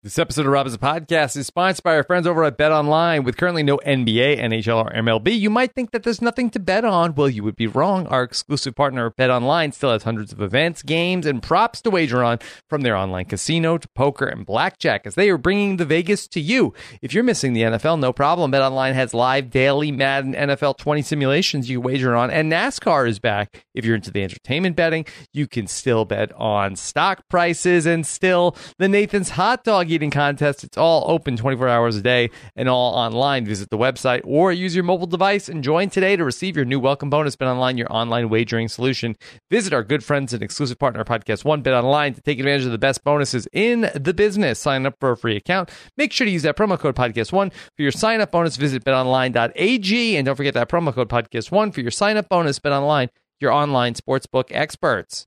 This episode of Rob Has a Podcast is sponsored by our friends over at BetOnline. With currently no NBA, NHL, or MLB, you might think that there's nothing to bet on. Well, you would be wrong. Our exclusive partner, BetOnline, still has hundreds of events, games, and props to wager on, from their online casino to poker and blackjack, as they are bringing the Vegas to you. If you're missing the NFL, no problem. BetOnline has live daily Madden NFL 20 simulations you can wager on, and NASCAR is back. If you're into the entertainment betting, you can still bet on stock prices, and still the Nathan's Hot Dog Eating Contest. It's all open 24 hours a day and all online. Visit the website or use your mobile device and join today to receive your new welcome bonus. BetOnline, your online wagering solution. Visit our good friends and exclusive partner, Podcast One, BetOnline, to take advantage of the best bonuses in the business. Sign up for a free account. Make sure to use that promo code Podcast One for your sign up bonus. Visit betonline.ag, and don't forget that promo code Podcast One for your sign up bonus. BetOnline, your online sportsbook experts.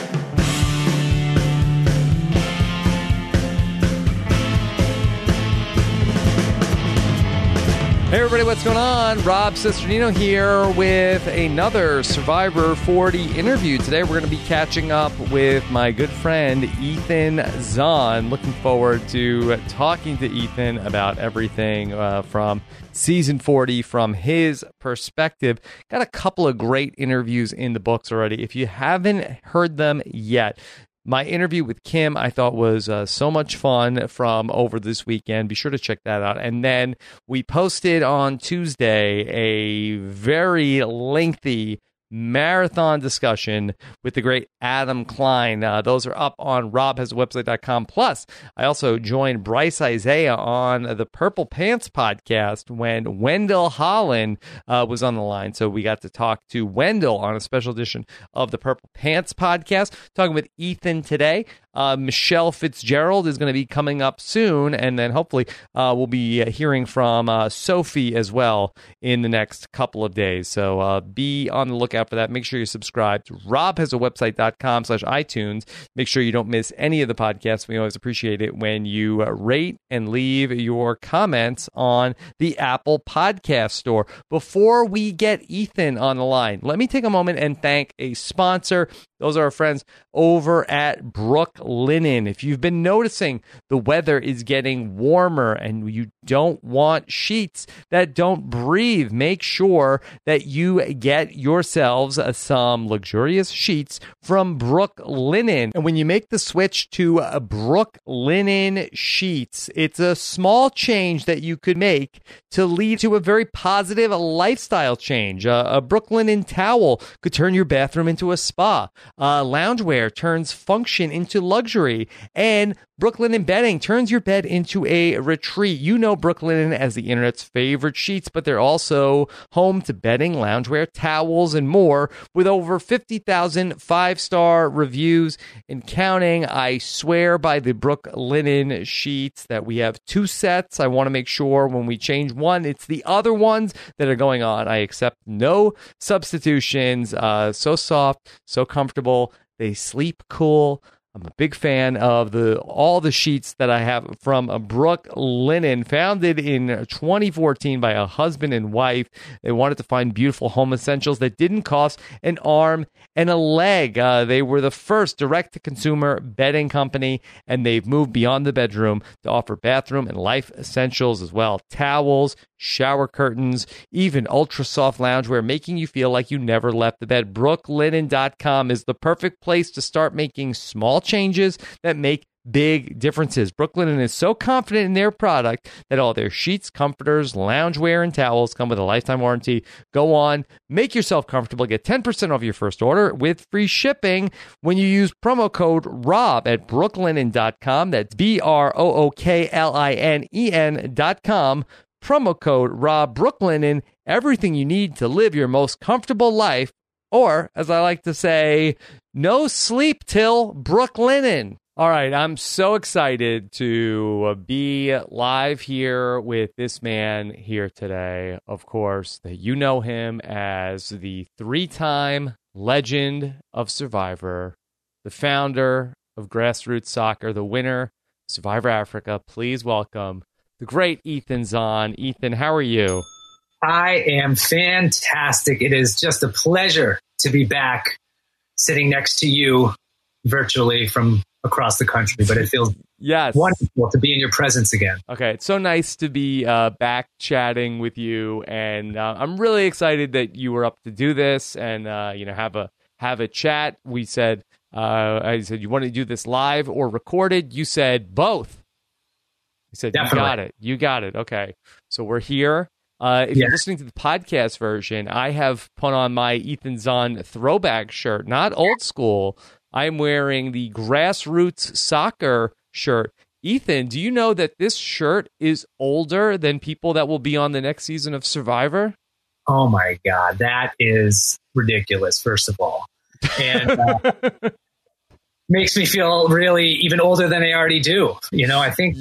Hey everybody, what's going on? Rob Cesternino here with another Survivor 40 interview. Today we're going to be catching up with my good friend Ethan Zohn. Looking forward to talking to Ethan about everything from season 40 from his perspective. Got a couple of great interviews in the books already. If you haven't heard them yet, my interview with Kim, I thought, was so much fun from over this weekend. Be sure to check that out. And then we posted on Tuesday a very lengthy marathon discussion with the great Adam Klein. Those are up on robhasawebsite.com. Plus, I also joined Bryce Isaiah on the Purple Pants podcast when Wendell Holland was on the line. So we got to talk to Wendell on a special edition of the Purple Pants podcast. Talking with Ethan today. Michelle Fitzgerald is going to be coming up soon, and then hopefully we'll be hearing from Sophie as well in the next couple of days. So be on the lookout for that. Make sure you're subscribed to robhasawebsite.com/iTunes. Make sure you don't miss any of the podcasts. We always appreciate it when you rate and leave your comments on the Apple Podcast Store. Before we get Ethan on the line, let me take a moment and thank a sponsor. Those are our friends over at Brooklinen. If you've been noticing the weather is getting warmer and you don't want sheets that don't breathe, make sure that you get yourselves some luxurious sheets from Brooklinen. And when you make the switch to Brooklinen sheets, it's a small change that you could make to lead to a very positive lifestyle change. A Brooklinen towel could turn your bathroom into a spa. Loungewear turns function into luxury, and Brooklinen bedding turns your bed into a retreat. You know Brooklinen as the internet's favorite sheets, but they're also home to bedding, loungewear, towels, and more. With over 50,000 five-star reviews and counting, I swear by the Brooklinen sheets that we have two sets. I want to make sure when we change one, it's the other ones that are going on. I accept no substitutions. So soft, so comfortable. They sleep cool. I'm a big fan of all the sheets that I have from Brooklinen, founded in 2014 by a husband and wife. They wanted to find beautiful home essentials that didn't cost an arm and a leg. They were the first direct-to-consumer bedding company, and they've moved beyond the bedroom to offer bathroom and life essentials as well. Towels, shower curtains, even ultra-soft loungewear, making you feel like you never left the bed. Brooklinen.com is the perfect place to start making small changes that make big differences. Brooklinen is so confident in their product that all their sheets, comforters, loungewear, and towels come with a lifetime warranty. Go on, make yourself comfortable, get 10% off your first order with free shipping when you use promo code ROB at brooklinen.com. That's BROOKLINEN.com. Promo code ROB. Brooklinen, everything you need to live your most comfortable life. Or, as I like to say, no sleep till Brooklinen. All right, I'm so excited to be live here with this man here today. Of course, that you know him as the three-time legend of Survivor, the founder of Grassroots Soccer, the winner of Survivor Africa. Please welcome the great Ethan Zohn. Ethan, how are you? I am fantastic. It is just a pleasure to be back sitting next to you virtually from across the country, but it feels Yes. Wonderful to be in your presence again. Okay, it's so nice to be back chatting with you, and I'm really excited that you were up to do this and have a chat. We said, I said, you want to do this live or recorded? You said both. You said, Definitely. You got it. Okay, so we're here. If you're listening to the podcast version, I have put on my Ethan Zahn throwback shirt, not old school. I'm wearing the Grassroots Soccer shirt. Ethan, do you know that this shirt is older than people that will be on the next season of Survivor? Oh my God, that is ridiculous, first of all. And makes me feel really even older than I already do. I think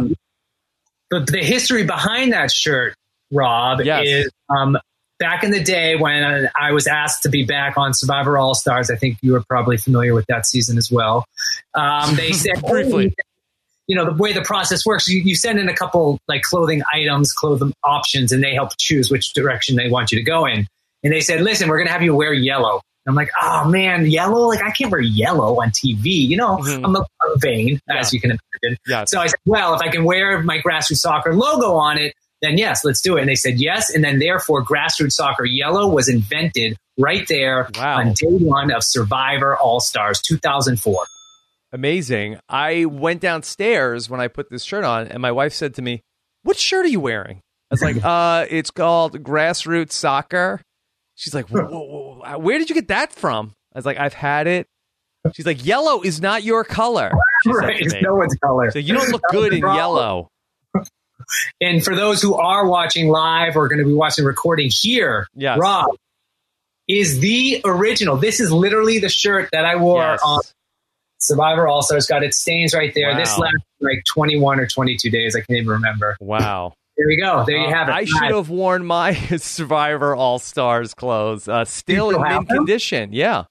the history behind that shirt, Rob, is back in the day when I was asked to be back on Survivor All-Stars. I think you were probably familiar with that season as well. They said, briefly, the way the process works, you send in a couple like clothing options, and they help choose which direction they want you to go in. And they said, listen, we're going to have you wear yellow. And I'm like, oh man, yellow? Like I can't wear yellow on TV. I'm a vain, as you can imagine. Yeah. So I said, well, if I can wear my Grassroots Soccer logo on it, then yes, let's do it. And they said yes. And then therefore Grassroots Soccer yellow was invented right there on day one of Survivor All-Stars 2004. Amazing. I went downstairs when I put this shirt on, and my wife said to me, what shirt are you wearing? I was like, it's called Grassroots Soccer. She's like, whoa, where did you get that from? I was like, I've had it. She's like, yellow is not your color. Right, it's no one's color. So you don't look good in yellow. And for those who are watching live or going to be watching recording here, Rob is the original. This is literally the shirt that I wore on Survivor All-Stars. Got its stains right there. Wow. This lasted like 21 or 22 days. I can't even remember. Wow. There you go. There you have it. I should have worn my Survivor All-Stars clothes. Still in mint condition. Yeah.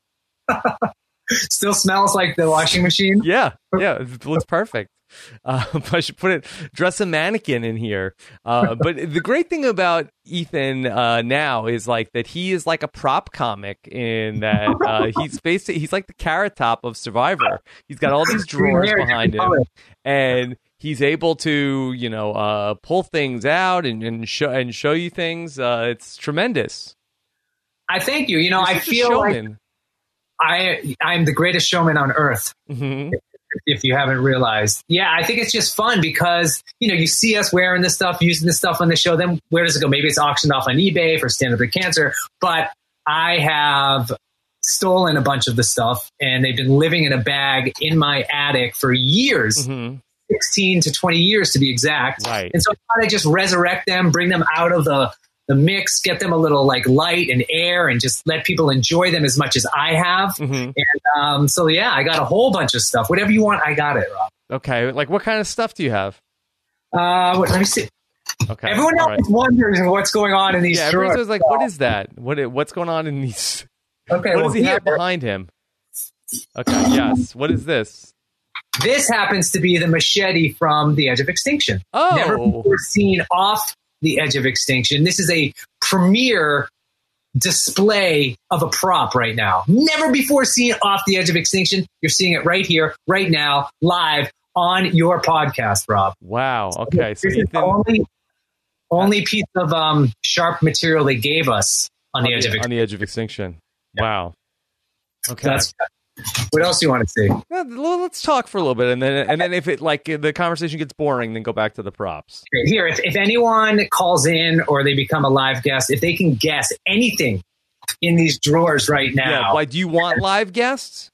Still smells like the washing machine. Yeah. It looks perfect. I should dress a mannequin in here. But the great thing about Ethan now is like that he is like a prop comic in that he's like the Carrot Top of Survivor. He's got all these drawers behind him, and he's able to pull things out and show you things. It's tremendous. I thank you. I feel like I'm the greatest showman on earth. Mm-hmm. If you haven't realized. Yeah, I think it's just fun because, you see us wearing this stuff, using this stuff on the show. Then where does it go? Maybe it's auctioned off on eBay for Stand Up to Cancer. But I have stolen a bunch of the stuff, and they've been living in a bag in my attic for years, 16 to 20 years to be exact. Right. And so I thought I'd just resurrect them, bring them out of the mix, get them a little like light and air, and just let people enjoy them as much as I have. Mm-hmm. And so I got a whole bunch of stuff. Whatever you want, I got it, Rob. Okay, like what kind of stuff do you have? Let me see. Okay, everyone else wonders what's going on in these drawers. Everyone's like, what is that? What's going on in these? Okay, what does he have behind him? Okay, yes. What is this? This happens to be the machete from The Edge of Extinction. Oh, never before seen off The Edge of Extinction. This is a premiere display of a prop right now. Never before seen off The Edge of Extinction. You're seeing it right here, right now, live on your podcast, Rob. Wow. Okay. So this is the only piece of sharp material they gave us on The Edge of Extinction. Yeah. Wow. Okay. What else do you want to see? Well, let's talk for a little bit, and then if it the conversation gets boring, then go back to the props. Okay, here, if anyone calls in or they become a live guest, if they can guess anything in these drawers right now. Yeah, why do you want live guests?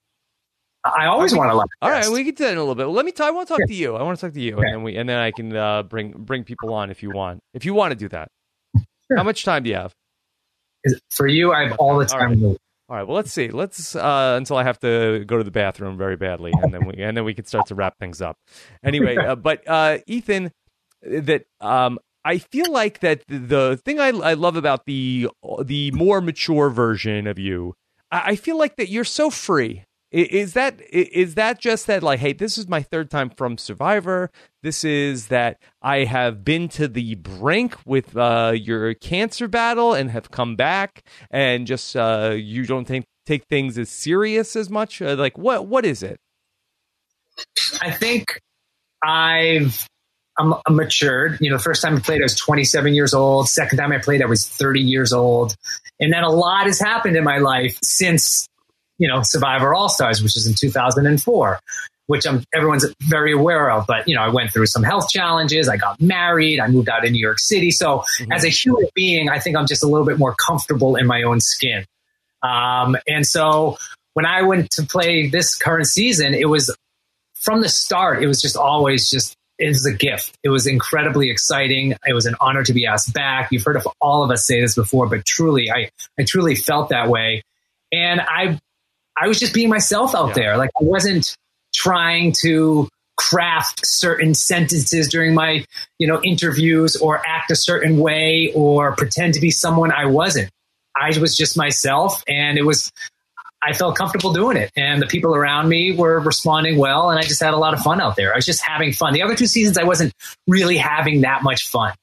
I always want a live guest. All right, we can do that in a little bit. I want to talk to you. I want to talk to you, okay. and then I can bring people on if you want. If you want to do that. Sure. How much time do you have? For you, I have all the time. All right. Well, let's see. Let's until I have to go to the bathroom very badly, and then we can start to wrap things up. Anyway, but Ethan, that I feel like that the thing I love about the more mature version of you, I feel like that you're so free. Is that just that, like, hey, this is my third time from Survivor. This is that I have been to the brink with your cancer battle and have come back, and just you don't take things as serious as much. Like, what is it? I think I'm matured. The first time I played, I was 27 years old. Second time I played, I was 30 years old. And then a lot has happened in my life since, Survivor All-Stars, which is in 2004, which everyone's very aware of. But, I went through some health challenges. I got married. I moved out of New York City. So as a human being, I think I'm just a little bit more comfortable in my own skin. And so when I went to play this current season, it was from the start, it was just always it was a gift. It was incredibly exciting. It was an honor to be asked back. You've heard of all of us say this before, but truly, I truly felt that way. And I was just being myself out there. Like, I wasn't trying to craft certain sentences during my, interviews or act a certain way or pretend to be someone I wasn't. I was just myself, and I felt comfortable doing it. And the people around me were responding well, and I just had a lot of fun out there. I was just having fun. The other two seasons, I wasn't really having that much fun.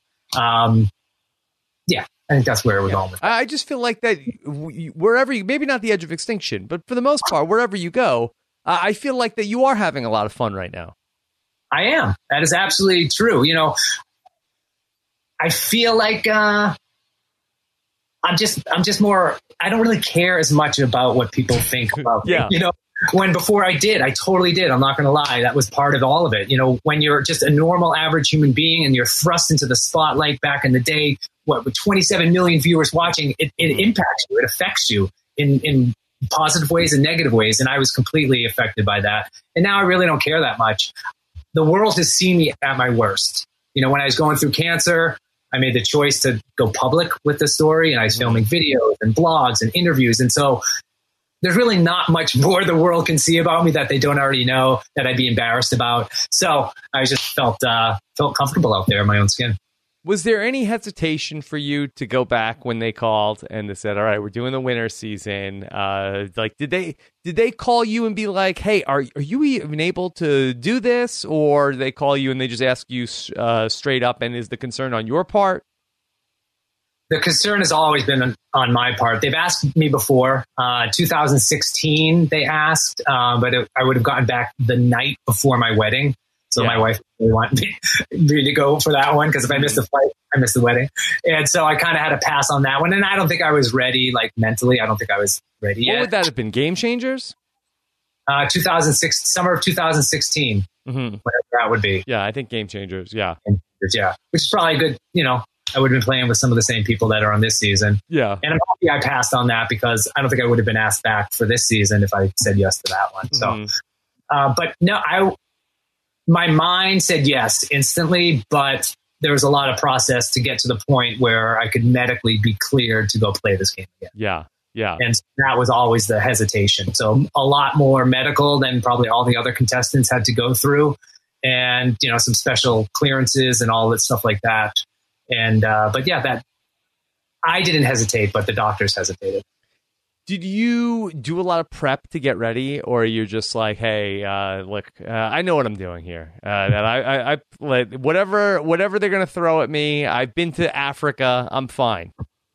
I think that's where we're going with that. I just feel like that wherever you, maybe not the edge of extinction, but for the most part, wherever you go, I feel like that you are having a lot of fun right now. I am. That is absolutely true. I feel like I'm just more, I don't really care as much about what people think about me. When before I totally did. I'm not going to lie. That was part of all of it. When you're just a normal average human being and you're thrust into the spotlight back in the day, with 27 million viewers watching, it impacts you. It affects you in positive ways and negative ways. And I was completely affected by that. And now I really don't care that much. The world has seen me at my worst. When I was going through cancer, I made the choice to go public with the story, and I was filming videos and blogs and interviews. And so there's really not much more the world can see about me that they don't already know, that I'd be embarrassed about. So I just felt comfortable out there in my own skin. Was there any hesitation for you to go back when they called and they said, all right, we're doing the winter season? Did they call you and be like, hey, are you even able to do this? Or they call you and they just ask you straight up, and is the concern on your part? The concern has always been on my part. They've asked me before. 2016, they asked, but I would have gotten back the night before my wedding. So my wife really wanted me to go for that one, because if I missed the flight, I missed the wedding. And so I kind of had to pass on that one. And I don't think I was ready, like mentally. I don't think I was ready yet. What would that have been? Game Changers? 2006, summer of 2016, whatever that would be. Yeah, I think Game Changers. Yeah. Yeah. Which is probably good. I would have been playing with some of the same people that are on this season. Yeah. And I'm happy I passed on that, because I don't think I would have been asked back for this season if I said yes to that one. So, but no, my mind said yes instantly, but there was a lot of process to get to the point where I could medically be cleared to go play this game again. Yeah. Yeah. And so that was always the hesitation. So a lot more medical than probably all the other contestants had to go through, and, some special clearances and all that stuff like that. And, but yeah, that I didn't hesitate, but the doctors hesitated. Did you do a lot of prep to get ready, or you're just like, hey, look, I know what I'm doing here. That I whatever they're going to throw at me, I've been to Africa, I'm fine.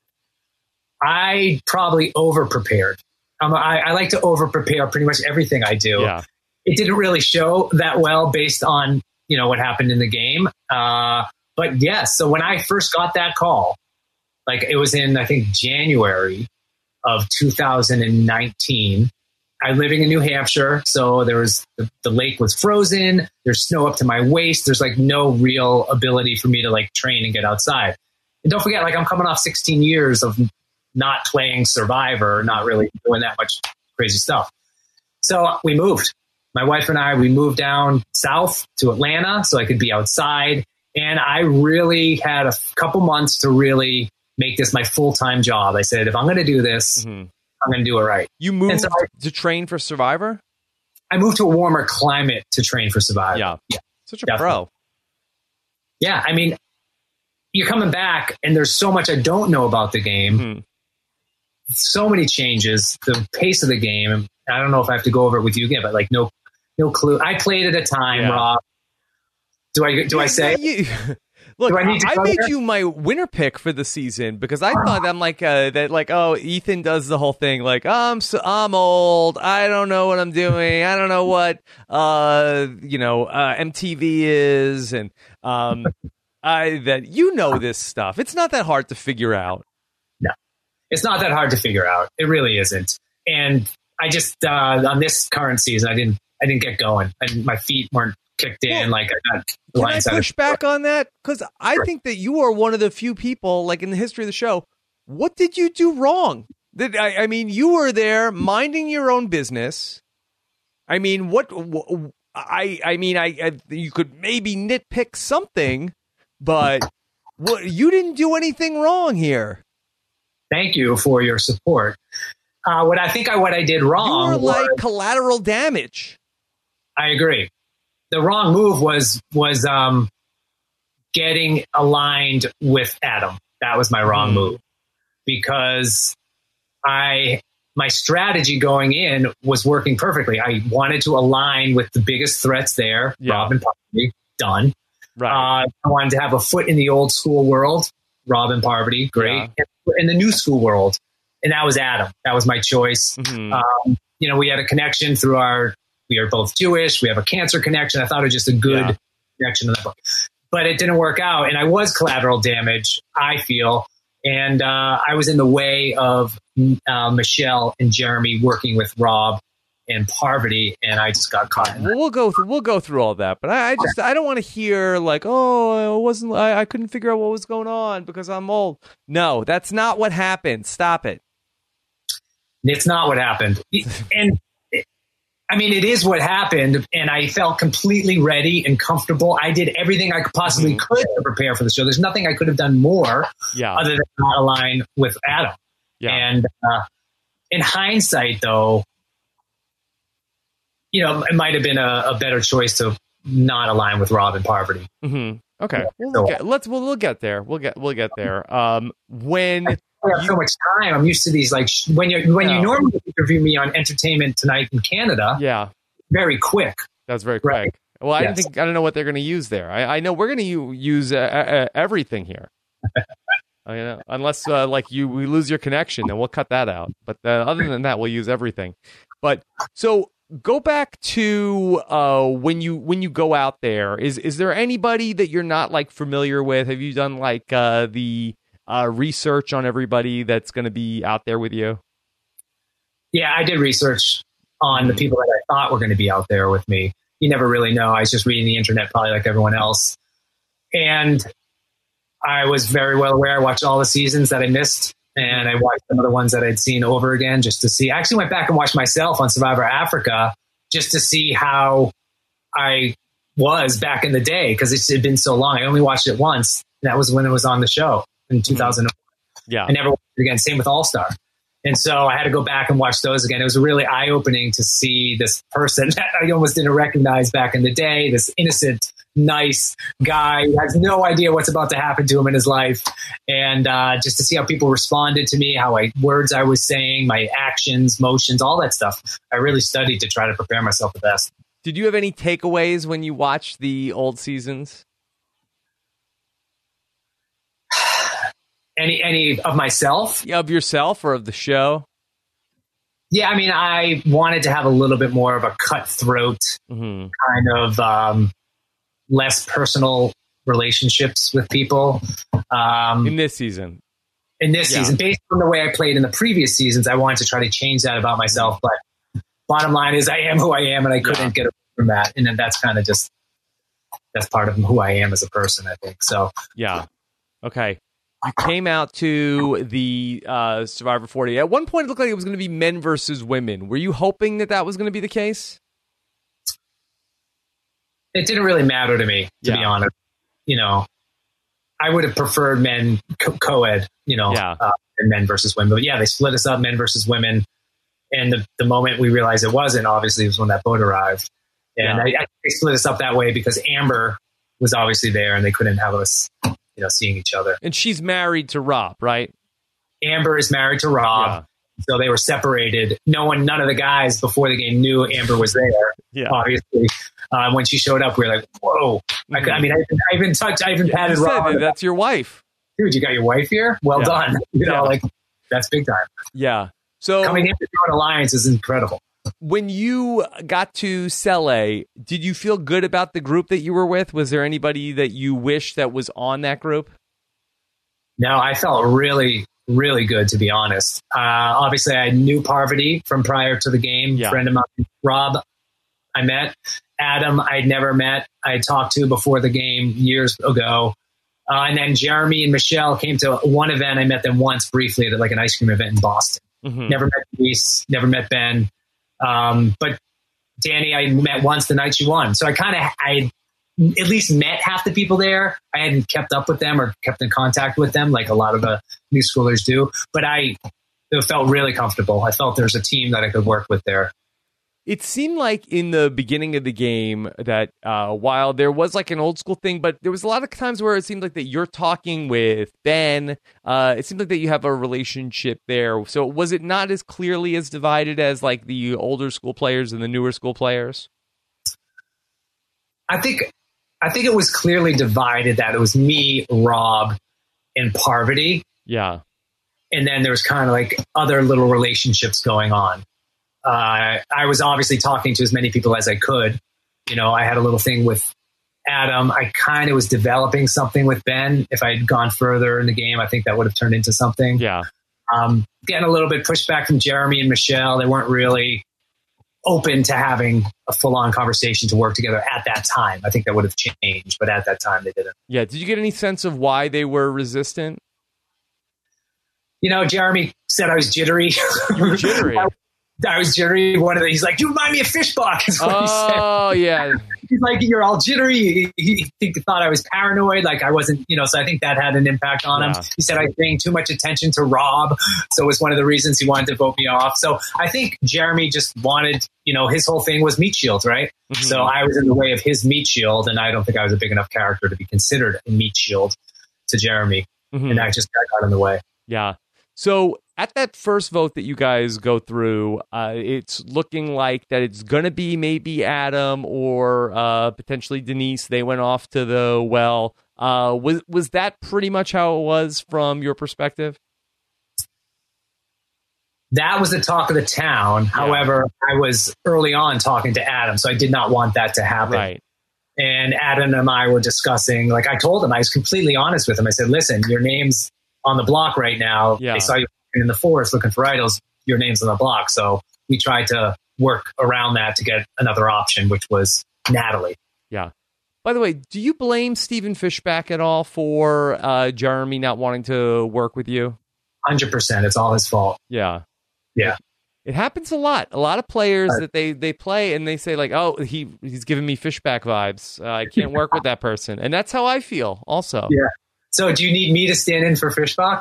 I probably over-prepared. I like to over-prepare pretty much everything I do. Yeah. It didn't really show that well based on, what happened in the game. But yes, so when I first got that call, like it was in, I think, January of 2019. I'm living in New Hampshire, so there was the lake was frozen. There's snow up to my waist. There's like no real ability for me to like train and get outside. And don't forget, like I'm coming off 16 years of not playing Survivor, not really doing that much crazy stuff. So we moved. My wife and I, we moved down south to Atlanta so I could be outside. And I really had a couple months to really make this my full-time job. I said, if I'm going to do this, I'm going to do it right. You moved to train for Survivor? I moved to a warmer climate to train for Survivor. Yeah. Such a pro. Yeah. I mean, you're coming back and there's so much I don't know about the game. So many changes, the pace of the game. I don't know if I have to go over it with you again, but like no clue. I played at a time, Rob. Do I say? Look, I made you my winner pick for the season because I thought I'm like that. Like, oh, Ethan does the whole thing. Like, I'm old. I don't know what I'm doing. I don't know what MTV is, and this stuff. It's not that hard to figure out. No, it's not that hard to figure out. It really isn't. And I just on this current season, I didn't get going, and my feet weren't kicked in. Like, can I push back on that? Because I think that you are one of the few people, like in the history of the show. What did you do wrong? I mean, you were there minding your own business. I mean, you could maybe nitpick something, but you didn't do anything wrong here. Thank you for your support. What I did wrong, you were like collateral damage. I agree. The wrong move was getting aligned with Adam. That was my wrong move, because my strategy going in was working perfectly. I wanted to align with the biggest threats there. Yeah. Rob and Parvati, done. Right. I wanted to have a foot in the old school world. Rob and Parvati, great. Yeah. In the new school world, and that was Adam. That was my choice. Mm-hmm. We had a connection through we are both Jewish. We have a cancer connection. I thought it was just a good connection in that book. But it didn't work out. And I was collateral damage, I feel. And I was in the way of Michelle and Jeremy working with Rob and Parvati, and I just got caught in that. We'll go through all that. But I don't want to hear like, oh, I couldn't figure out what was going on because I'm old. No, that's not what happened. Stop it. It's not what happened. And I mean, it is what happened, and I felt completely ready and comfortable. I did everything I possibly could to prepare for the show. There's nothing I could have done more other than not align with Adam. Yeah. And in hindsight, though, it might have been a better choice to not align with Rob and Parvati. Mm-hmm. Okay, we'll get there. We'll get there. When I have so much time. I'm used to these, like, when you normally interview me on Entertainment Tonight in Canada. Yeah, very quick. That's very quick. Right? Well, I don't know what they're going to use there. I know we're going to use everything here. Unless we lose your connection, then we'll cut that out. But other than that, we'll use everything. But so go back to when you go out there. Is there anybody that you're not like familiar with? Have you done like the research on everybody that's going to be out there with you? Yeah, I did research on the people that I thought were going to be out there with me. You never really know. I was just reading the internet, probably like everyone else. And I was very well aware. I watched all the seasons that I missed, and I watched some of the ones that I'd seen over again just to see. I actually went back and watched myself on Survivor Africa just to see how I was back in the day, because it had been so long. I only watched it once. And that was when it was on the show in 2001. Yeah. I never watched it again. Same with All Star. And so I had to go back and watch those again. It was really eye-opening to see this person that I almost didn't recognize back in the day, this innocent, nice guy who has no idea what's about to happen to him in his life. And just to see how people responded to me, words I was saying, my actions, motions, all that stuff. I really studied to try to prepare myself the best. Did you have any takeaways when you watched the old seasons? Any of myself? Of yourself or of the show? Yeah, I mean, I wanted to have a little bit more of a cutthroat kind of less personal relationships with people. In this season. Based on the way I played in the previous seasons, I wanted to try to change that about myself. But bottom line is I am who I am, and I couldn't get away from that. And then that's kind of that's part of who I am as a person, I think. So, yeah. Okay. You came out to the Survivor 40. At one point, it looked like it was going to be men versus women. Were you hoping that was going to be the case? It didn't really matter to me, to be honest. I would have preferred men co-ed, and men versus women. But yeah, they split us up, men versus women. And the moment we realized it wasn't, obviously, was when that boat arrived. And they split us up that way because Amber was obviously there, and they couldn't have us seeing each other. And she's married to Rob, right? Amber is married to Rob. So they were separated. None of the guys before the game knew Amber was there. Yeah. Obviously, when she showed up, we were like, "Whoa!" Mm-hmm. I even patted Rob. That's your wife, dude. You got your wife here. Well done. You know, like that's big time. Yeah. So coming into Jordan Alliance is incredible. When you got to Cele, did you feel good about the group that you were with? Was there anybody that you wish that was on that group? No, I felt really, really good, to be honest. Obviously, I knew Parvati from prior to the game. Yeah. Friend of mine, Rob, I met. Adam, I'd never met. I talked to before the game years ago. And then Jeremy and Michelle came to one event. I met them once briefly at like an ice cream event in Boston. Mm-hmm. Never met Denise, never met Ben. But Danny, I met once the night she won. So I at least met half the people there. I hadn't kept up with them or kept in contact with them like a lot of the new schoolers do. But it felt really comfortable. I felt there's a team that I could work with there. It seemed like in the beginning of the game that while there was like an old school thing, but there was a lot of times where it seemed like that you're talking with Ben. It seemed like that you have a relationship there. So was it not as clearly as divided as like the older school players and the newer school players? I think it was clearly divided that it was me, Rob, and Parvati. Yeah. And then there was kind of like other little relationships going on. I was obviously talking to as many people as I could. You know, I had a little thing with Adam. I kind of was developing something with Ben. If I had gone further in the game, I think that would have turned into something. Yeah. Getting a little bit pushback from Jeremy and Michelle. They weren't really open to having a full-on conversation to work together at that time. I think that would have changed, but at that time they didn't. Yeah. Did you get any sense of why they were resistant? You know, Jeremy said I was jittery. You were jittery. I was jittery. He's like, "You remind me of Fishbach." Is what he said. Oh, yeah. He's like, "You're all jittery." He thought I was paranoid. Like I wasn't, so I think that had an impact on him. He said I was paying too much attention to Rob. So it was one of the reasons he wanted to vote me off. So I think Jeremy just wanted, his whole thing was meat shield, right? Mm-hmm. So I was in the way of his meat shield. And I don't think I was a big enough character to be considered a meat shield to Jeremy. Mm-hmm. And that got in the way. Yeah. So at that first vote that you guys go through, it's looking like that it's going to be maybe Adam or potentially Denise. They went off to the well. Was that pretty much how it was from your perspective? That was the talk of the town. Yeah. However, I was early on talking to Adam, so I did not want that to happen. Right. And Adam and I were discussing, like I told him, I was completely honest with him. I said, listen, your name's on the block right now. Yeah. I saw you in the forest looking for idols. Your name's on the block. So we tried to work around that to get another option, which was Natalie. Yeah. By the way, do you blame Stephen Fishbach at all for Jeremy not wanting to work with you? 100%. It's all his fault. Yeah. Yeah. It happens a lot. A lot of players that they play and they say like, oh, he's giving me Fishbach vibes. I can't work with that person. And that's how I feel also. Yeah. So do you need me to stand in for Fishbach?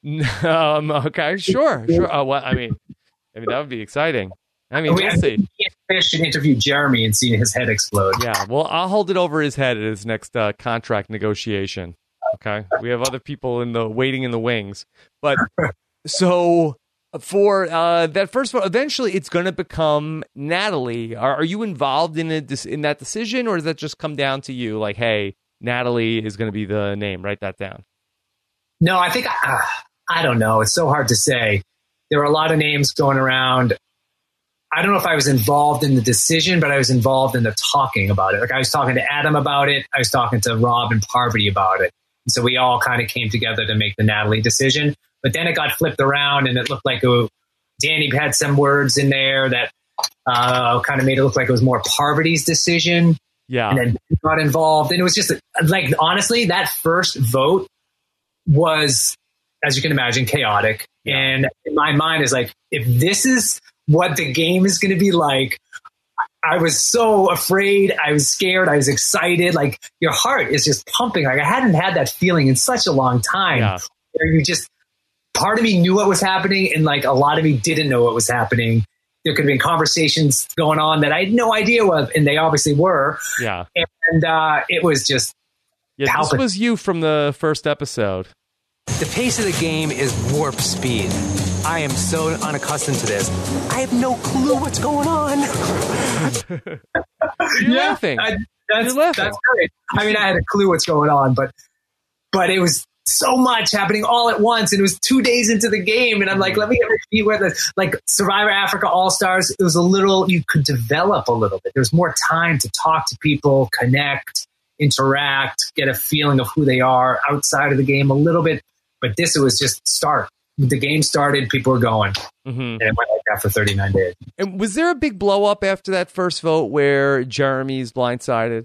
Okay, sure. Well, I mean, that would be exciting. I mean, we'll see. Fish should interview Jeremy and see his head explode. Yeah, well, I'll hold it over his head at his next contract negotiation. Okay, we have other people waiting in the wings. But so for that first vote, eventually it's going to become Natalie. Are you involved in that decision, or does that just come down to you? Like, hey, Natalie is going to be the name. Write that down. No, I think, I don't know. It's so hard to say. There were a lot of names going around. I don't know if I was involved in the decision, but I was involved in the talking about it. Like I was talking to Adam about it. I was talking to Rob and Parvati about it. And so we all kind of came together to make the Natalie decision. But then it got flipped around and it looked like Danny had some words in there that kind of made it look like it was more Parvati's decision. Yeah. And then got involved. And it was just like, honestly, that first vote was, as you can imagine, chaotic. Yeah. And in my mind is like, if this is what the game is going to be like, I was so afraid. I was scared. I was excited. Like your heart is just pumping. Like I hadn't had that feeling in such a long time. Yeah. Where part of me knew what was happening and like a lot of me didn't know what was happening. There could have been conversations going on that I had no idea what, and they obviously were. Yeah. And it was just this was you from the first episode. The pace of the game is warp speed. I am so unaccustomed to this. I have no clue what's going on. You're laughing. That's great. I mean, I had a clue what's going on, but it was so much happening all at once, and it was 2 days into the game, and I'm like, let me get my feet wet. Like Survivor Africa All-Stars, it was a little, you could develop a little bit. There's more time to talk to people, connect, interact, get a feeling of who they are outside of the game a little bit. But this, it was just start. The game started, people were going, and it went like that for 39 days. And was there a big blow up after that first vote where Jeremy's blindsided?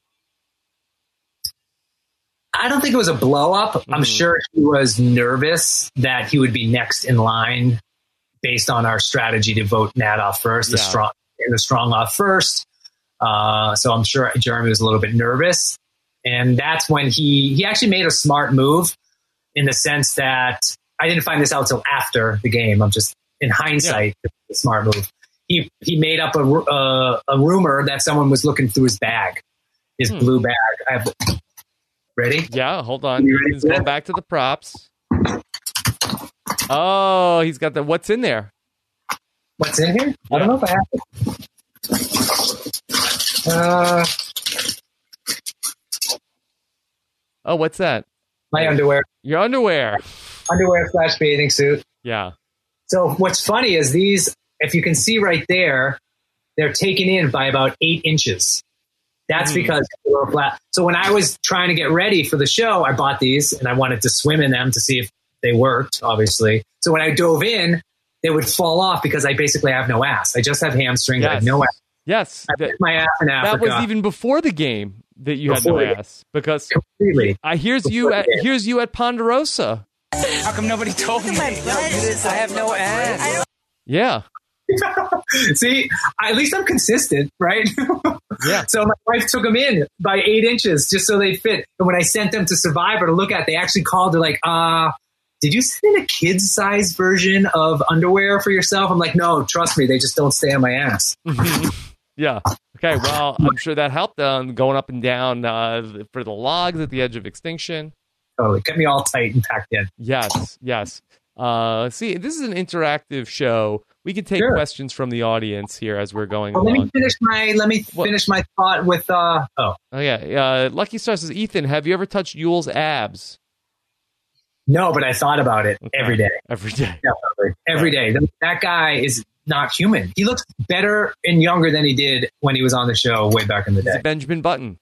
I don't think it was a blow up. I'm sure he was nervous that he would be next in line based on our strategy to vote Nat off first, the strong off first. So I'm sure Jeremy was a little bit nervous. And that's when he actually made a smart move in the sense that I didn't find this out till after the game. I'm just, in hindsight, a smart move. He made up a rumor that someone was looking through his bag, his blue bag. Ready? Yeah, hold on. He's going back to the props. Oh, he's got the, what's in there? What's in here? I don't know if I have it. Oh, what's that? My underwear. Your underwear. Underwear/bathing suit. Yeah. So what's funny is these, if you can see right there, they're taken in by about 8 inches. That's because they were flat. So when I was trying to get ready for the show, I bought these and I wanted to swim in them to see if they worked, obviously. So when I dove in, they would fall off because I basically have no ass. I just have hamstrings. I have no ass. Yes. I put my ass in Africa. That was even before the game that you had no ass. Because completely. Here's you at Ponderosa. How come nobody told me? I have no ass. Yeah. See, at least I'm consistent, right? Yeah. So my wife took them in by 8 inches just so they fit. And when I sent them to Survivor to look at, they actually called. They're like, did you send in a kid's size version of underwear for yourself? I'm like, no, trust me. They just don't stay on my ass. Yeah. Okay. Well, I'm sure that helped going up and down for the logs at the edge of extinction. Oh, it kept me all tight and packed in. Yes. Yes. See, this is an interactive show. We can take questions from the audience here as we're going along. Let me finish my thought with Lucky Star says, Ethan, have you ever touched Yule's abs? No, but I thought about it every day. Definitely. Every day. That guy is not human. He looks better and younger than he did when he was on the show way back in the day. He's a Benjamin Button.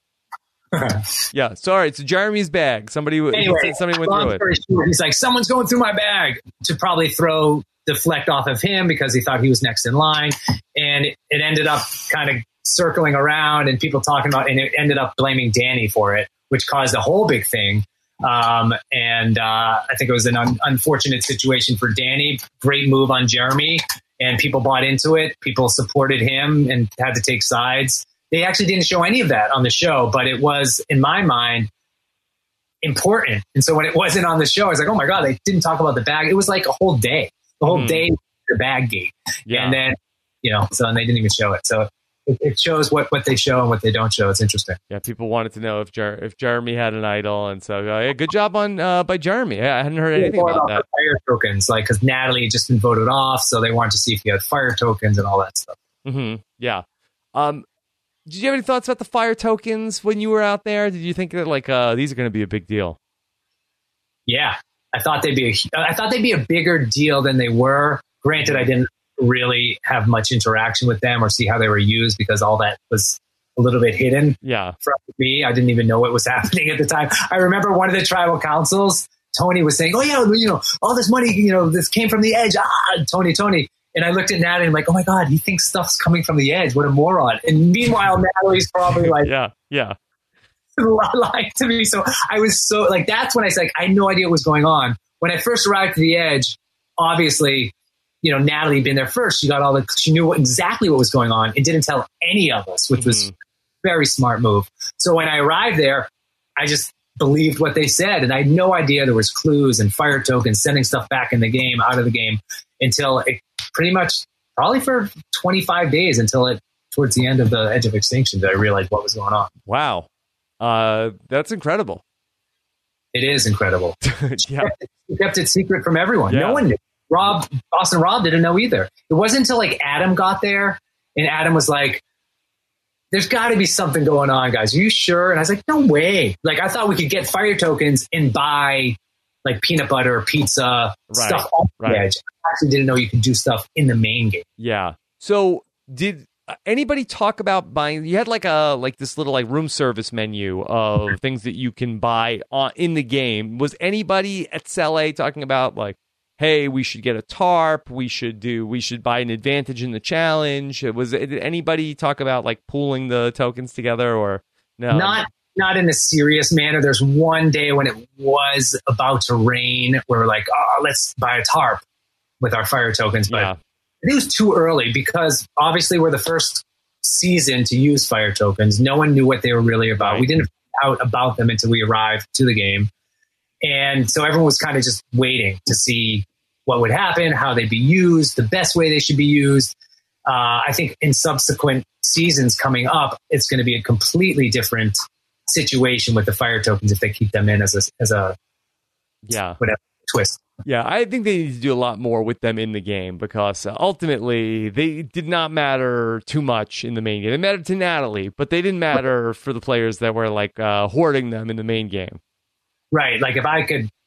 Yeah, sorry, it's Jeremy's bag. Somebody went through it. He's like, someone's going through my bag, to probably deflect off of him because he thought he was next in line. And it ended up kind of circling around and people talking about, and it ended up blaming Danny for it, which caused a whole big thing. I think it was an unfortunate situation for Danny. Great move on Jeremy, and people bought into it. People supported him and had to take sides. They actually didn't show any of that on the show, but it was, in my mind, important. And so when it wasn't on the show, I was like, oh my God, they didn't talk about the bag. It was like a whole day. The whole day, the bag gate. Yeah. And then, and they didn't even show it. So it shows what they show and what they don't show. It's interesting. Yeah, people wanted to know if Jeremy had an idol. And so, good job by Jeremy. I hadn't heard anything about that. Fire tokens, because Natalie had just been voted off. So they wanted to see if he had fire tokens and all that stuff. Mm-hmm. Yeah. Did you have any thoughts about the fire tokens when you were out there? Did you think that these are going to be a big deal? Yeah, I thought they'd be a bigger deal than they were. Granted, I didn't really have much interaction with them or see how they were used because all that was a little bit hidden. Yeah, from me, I didn't even know what was happening at the time. I remember one of the tribal councils, Tony was saying, "Oh yeah, all this money, this came from the Edge." Tony. And I looked at Natalie and I'm like, oh my God, he thinks stuff's coming from the Edge. What a moron. And meanwhile, Natalie's probably like, yeah. lying to me. So I was so that's when I said, I had no idea what was going on. When I first arrived to the Edge, obviously, Natalie had been there first. She knew exactly what was going on and didn't tell any of us, which was a very smart move. So when I arrived there, I just believed what they said. And I had no idea there was clues and fire tokens, sending stuff back in the game, out of the game, until it pretty much probably for 25 days until towards the end of the Edge of Extinction that I realized what was going on. Wow. That's incredible. It is incredible. Yeah. She kept it secret from everyone. Yeah. No one knew. Boston Rob didn't know either. It wasn't until like Adam got there, and Adam was like, there's got to be something going on, guys. Are you sure? And I was like, no way. Like, I thought we could get fire tokens and buy like peanut butter, pizza, stuff off the edge. I actually didn't know you could do stuff in the main game. Yeah. So did anybody talk about buying? You had like this little like room service menu of things that you can buy in the game. Was anybody at Cele talking about like, hey, we should get a tarp, we should buy an advantage in the challenge? Did anybody talk about like pooling the tokens together, or no? Not in a serious manner. There's one day when it was about to rain where we're like, oh, let's buy a tarp with our fire tokens. But I think it was too early because obviously we're the first season to use fire tokens. No one knew what they were really about. Right. We didn't find out about them until we arrived to the game. And so everyone was kind of just waiting to see what would happen, how they'd be used, the best way they should be used. I think in subsequent seasons coming up, it's going to be a completely different situation with the fire tokens if they keep them in as a whatever twist. Yeah, I think they need to do a lot more with them in the game because ultimately they did not matter too much in the main game. They mattered to Natalie, but they didn't matter for the players that were like hoarding them in the main game. Right. Like if I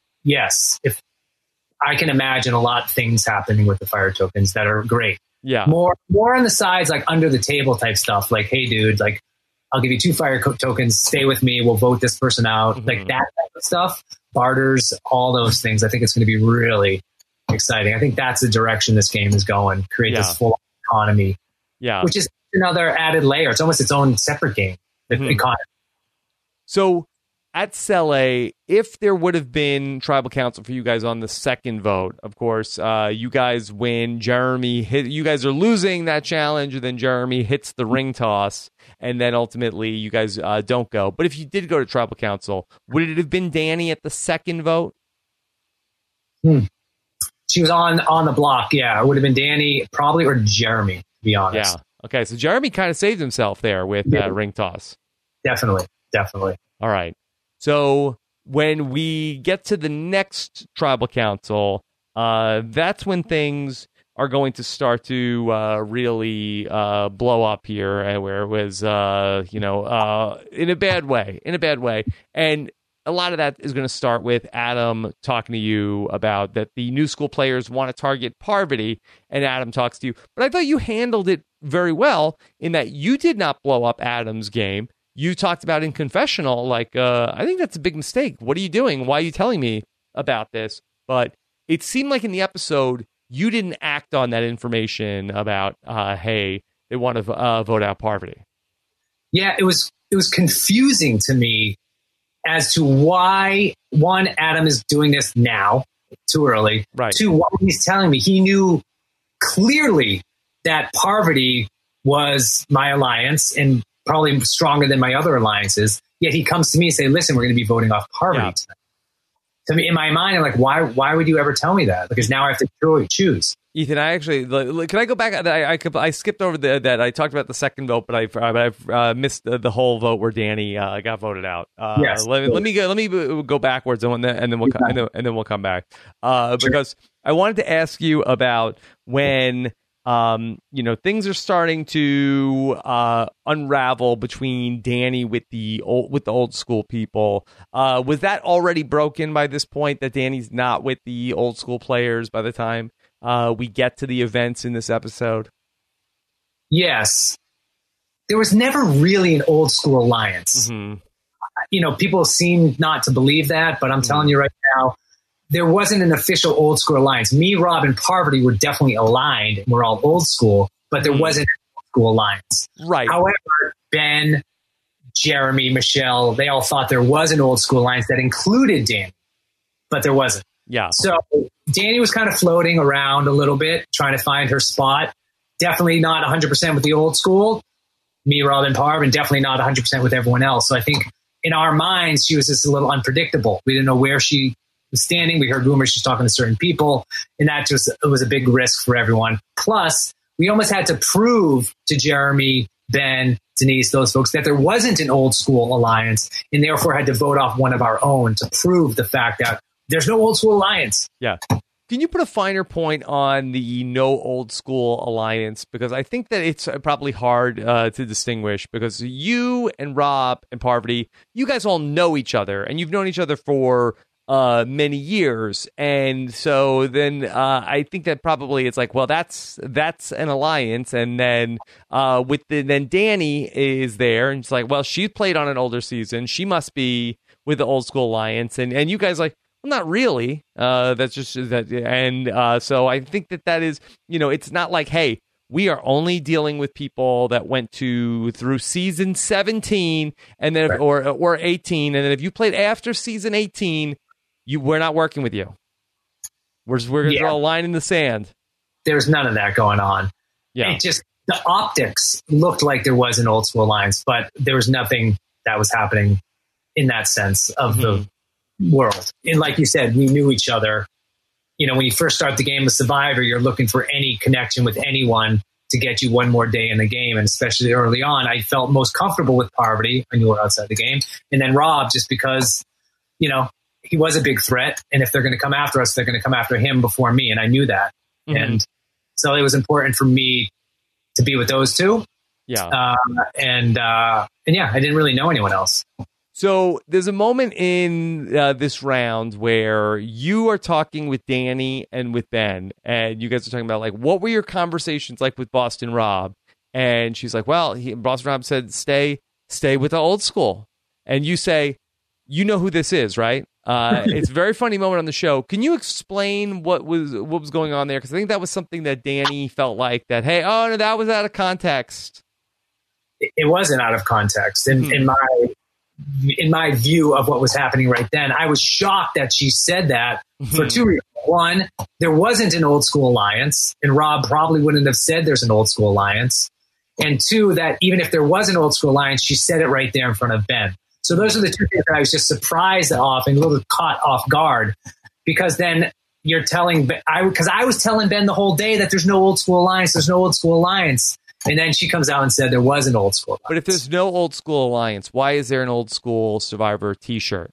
can imagine a lot of things happening with the fire tokens that are great. Yeah. More on the sides, like under the table type stuff. Like, hey, dude, like I'll give you 2 fire tokens. Stay with me. We'll vote this person out. Mm-hmm. Like that type of stuff. Barters, all those things. I think it's going to be really exciting. I think that's the direction this game is going. Create this full economy. Yeah. Which is another added layer. It's almost its own separate game. The economy. So at Cele, if there would have been tribal council for you guys on the second vote, of course, you guys win. You guys are losing that challenge, and then Jeremy hits the ring toss, and then ultimately you guys don't go. But if you did go to tribal council, would it have been Danny at the second vote? She was on the block. Yeah, it would have been Danny, probably, or Jeremy, to be honest. Yeah. Okay, so Jeremy kind of saved himself there with ring toss. Definitely. All right. So when we get to the next tribal council, that's when things are going to start to really blow up here, where it was, in a bad way. And a lot of that is going to start with Adam talking to you about that the new school players want to target Parvati, and Adam talks to you. But I thought you handled it very well in that you did not blow up Adam's game. You talked about in confessional, like, I think that's a big mistake. What are you doing? Why are you telling me about this? But it seemed like in the episode, you didn't act on that information about, hey, they want to vote out Parvati. Yeah, it was confusing to me as to why, one, Adam is doing this now, too early. Right. Two, what he's telling me, he knew clearly that Parvati was my alliance and probably stronger than my other alliances. Yet he comes to me and say, listen, we're going to be voting off Parvati tonight. To me, in my mind, I'm like, why would you ever tell me that? Because now I have to choose. Ethan, I actually, can I go back? I skipped over that. I talked about the second vote, but I missed the whole vote where Danny got voted out. Yes. Let me go backwards and then we'll come back. Because I wanted to ask you about when things are starting to unravel between Danny with the old school people. Was that already broken by this point, that Danny's not with the old school players by the time we get to the events in this episode? Yes. There was never really an old school alliance. Mm-hmm. People seem not to believe that, but I'm telling you right now, there wasn't an official old school alliance. Me, Rob, and Parvati were definitely aligned, and we're all old school, but there wasn't an old school alliance. Right. However, Ben, Jeremy, Michelle, they all thought there was an old school alliance that included Danny, but there wasn't. Yeah. So Danny was kind of floating around a little bit, trying to find her spot. Definitely not 100% with the old school. Me, Rob, and Parv, and definitely not 100% with everyone else. So I think in our minds, she was just a little unpredictable. We didn't know where she was standing. We heard rumors she's talking to certain people, and it was a big risk for everyone. Plus, we almost had to prove to Jeremy, Ben, Denise, those folks, that there wasn't an old school alliance, and therefore had to vote off one of our own to prove the fact that there's no old school alliance. Yeah. Can you put a finer point on the no old school alliance? Because I think that it's probably hard to distinguish, because you and Rob and Parvati, you guys all know each other, and you've known each other for many years. And so then I think that probably it's like, well, that's an alliance. And then then Danny is there, and it's like, well, she played on an older season. She must be with the old school alliance. And you guys like, well, not really. That's just that. And so I think that is, it's not like, hey, we are only dealing with people that went through season 17 and then or 18. And then if you played after season 18, we're not working with you. We're going to draw a line in the sand. There's none of that going on. Yeah. It just, the optics looked like there was an old school alliance, but there was nothing that was happening in that sense of the world. And like you said, we knew each other. When you first start the game of Survivor, you're looking for any connection with anyone to get you one more day in the game. And especially early on, I felt most comfortable with Parvati. I knew her outside the game. And then Rob, just because, he was a big threat. And if they're going to come after us, they're going to come after him before me. And I knew that. And so it was important for me to be with those two. Yeah. And I didn't really know anyone else. So there's a moment in this round where you are talking with Danny and with Ben, and you guys are talking about, like, what were your conversations like with Boston Rob? And she's like, well, Boston Rob said, stay with the old school. And you say, you know who this is, right? It's a very funny moment on the show. Can you explain what was going on there? Because I think that was something that Danny felt like that, hey, oh, no, that was out of context. It wasn't out of context. In my view of what was happening right then, I was shocked that she said that for two reasons. One, there wasn't an old school alliance, and Rob probably wouldn't have said there's an old school alliance. And two, that even if there was an old school alliance, she said it right there in front of Ben. So those are the two things that I was just surprised off and a little caught off guard, because then you're telling, because I was telling Ben the whole day that there's no old school alliance, there's no old school alliance. And then she comes out and said there was an old school alliance. But if there's no old school alliance, why is there an old school Survivor t-shirt?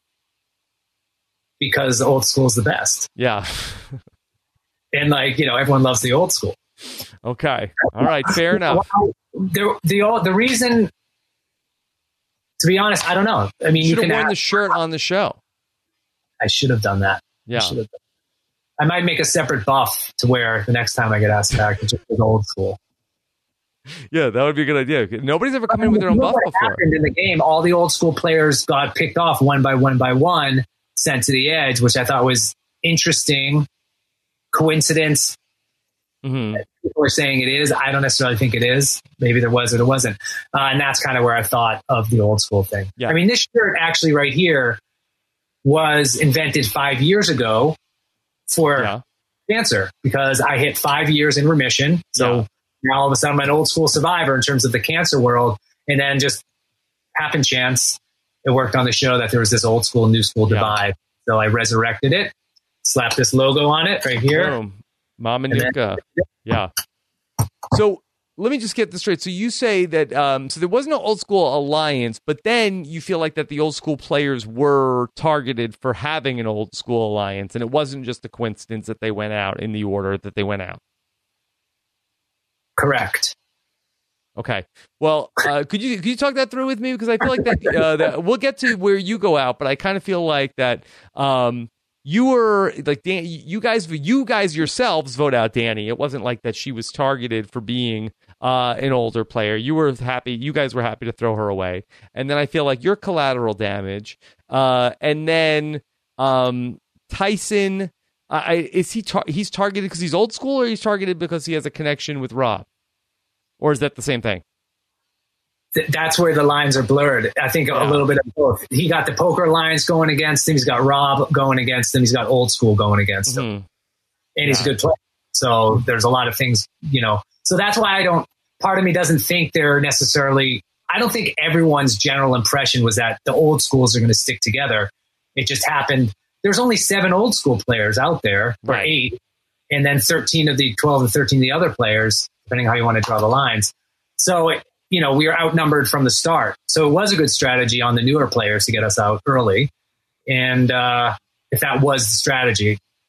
Because old school is the best. Yeah. And everyone loves the old school. Okay. All right. Fair enough. The reason, to be honest, I don't know. I mean, you can worn the shirt on the show. I should have done that. Yeah. I might make a separate buff to wear the next time I get asked back, just with old school. Yeah, that would be a good idea. Nobody's ever come in with their own buff before. Happened in the game, all the old school players got picked off one by one, sent to the edge, which I thought was interesting. Coincidence. People are saying it is. I don't necessarily think it is. Maybe there was or there wasn't. And that's kind of where I thought of the old school thing. Yeah. I mean, this shirt actually right here was invented 5 years ago for cancer, because I hit 5 years in remission. So now all of a sudden I'm an old school survivor in terms of the cancer world. And then just happen chance, it worked on the show that there was this old school, new school divide. So I resurrected it, slapped this logo on it right here. Boom. Mama Nuka. Yeah. So let me just get this straight. So you say that so there was no old school alliance, but then you feel like that the old school players were targeted for having an old school alliance, and it wasn't just a coincidence that they went out in the order that they went out. Correct. Okay. Well, could you talk that through with me? Because I feel like that we'll get to where you go out, but I kind of feel like that you were like you guys yourselves vote out Danny. It wasn't like that she was targeted for being an older player. You guys were happy to throw her away, and then I feel like you're collateral damage. And then Tyson, he's targeted because he's old school, or he's targeted because he has a connection with Rob, or is that the same thing? That's where the lines are blurred. I think a little bit of both. He got the poker lines going against him. He's got Rob going against him. He's got old school going against him. And he's a good player. So there's a lot of things, So that's why part of me doesn't think they're necessarily, I don't think everyone's general impression was that the old schools are going to stick together. It just happened. There's only 7 old school players out there, or 8. And then 13 of the 12 and 13 of the other players, depending on how you want to draw the lines. So we are outnumbered from the start. So it was a good strategy on the newer players to get us out early. And if that was the strategy,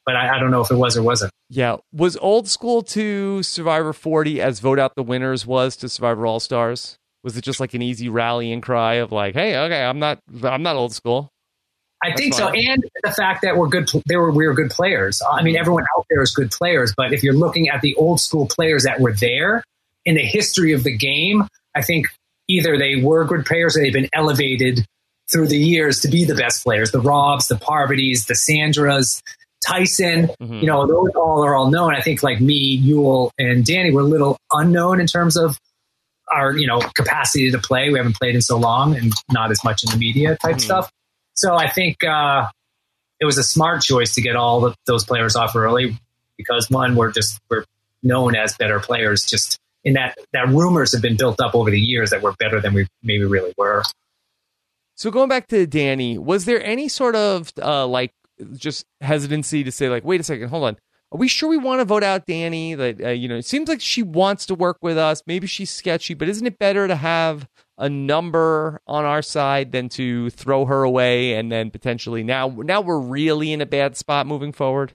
but I don't know if it was or wasn't. Yeah. Was old school to Survivor 40 as Vote Out the Winners was to Survivor All Stars? Was it just like an easy rallying cry of like, hey, okay, I'm not old school? I think so. And the fact that we were good players. I mean, everyone out there is good players, but if you're looking at the old school players that were there in the history of the game, I think either they were good players or they've been elevated through the years to be the best players. The Robs, the Parvatys, the Sandras, Tyson, those all known. I think like me, Yul, and Danny were a little unknown in terms of our, capacity to play. We haven't played in so long and not as much in the media type stuff. So I think it was a smart choice to get all of those players off early because one, we're known as better players. Just in that rumors have been built up over the years that we're better than we maybe really were. So going back to Danny, was there any sort of just hesitancy to say like, wait a second, hold on. Are we sure we want to vote out Danny? That it seems like she wants to work with us. Maybe she's sketchy, but isn't it better to have a number on our side than to throw her away and then potentially now we're really in a bad spot moving forward?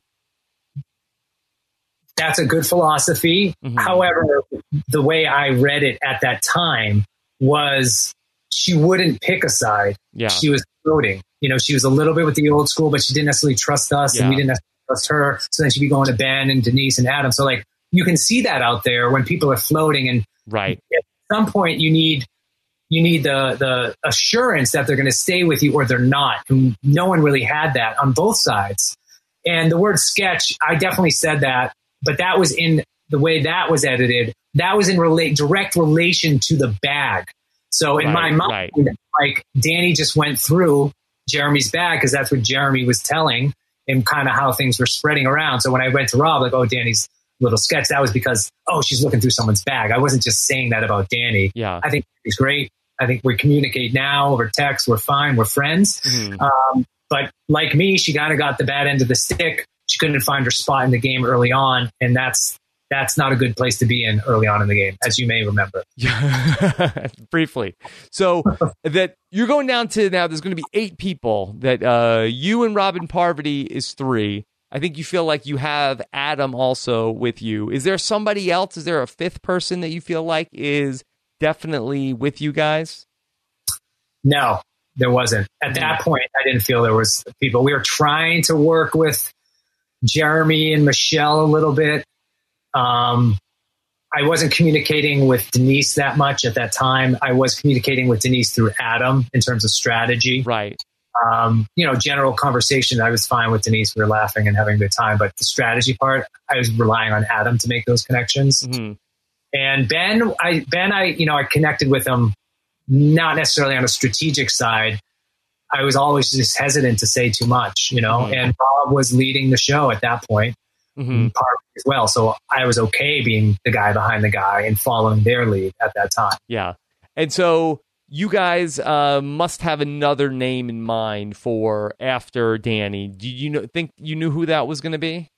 That's a good philosophy. Mm-hmm. However, the way I read it at that time was she wouldn't pick a side. Yeah. She was voting. She was a little bit with the old school, but she didn't necessarily trust us and we didn't necessarily trust her. So then she'd be going to Ben and Denise and Adam. So like you can see that out there when people are floating and right. At some point you need the assurance that they're going to stay with you or they're not. And no one really had that on both sides. And the word sketch, I definitely said that, but that was in the way that was edited. That was in direct relation to the bag. So in my mind, like Danny just went through Jeremy's bag because that's what Jeremy was telling him kind of how things were spreading around. So when I went to Rob, like, oh, Danny's little sketch, that was because, oh, she's looking through someone's bag. I wasn't just saying that about Danny. Yeah. I think he's great. I think we communicate now over text. We're fine. We're friends. Mm-hmm. But like me, she kind of got the bad end of the stick. She couldn't find her spot in the game early on. And that's not a good place to be in early on in the game, as you may remember. Yeah, briefly. So that you're going down to now, there's going to be 8 people that you and Robin Parvati is 3. I think you feel like you have Adam also with you. Is there somebody else? Is there a 5th person that you feel like is definitely with you guys? No, there wasn't. At that point, I didn't feel there was people. We were trying to work with Jeremy and Michelle a little bit. I wasn't communicating with Denise that much at that time. I was communicating with Denise through Adam in terms of strategy. Right. General conversation, I was fine with Denise. We were laughing and having a good time. But the strategy part, I was relying on Adam to make those connections. Mm-hmm. And Ben, I connected with him, not necessarily on a strategic side. I was always just hesitant to say too much, Mm-hmm. And Rob was leading the show at that point. Mm-hmm. Part as well. So I was okay being the guy behind the guy and following their lead at that time. Yeah. And so you guys must have another name in mind for after Danny. Do you think you knew who that was going to be?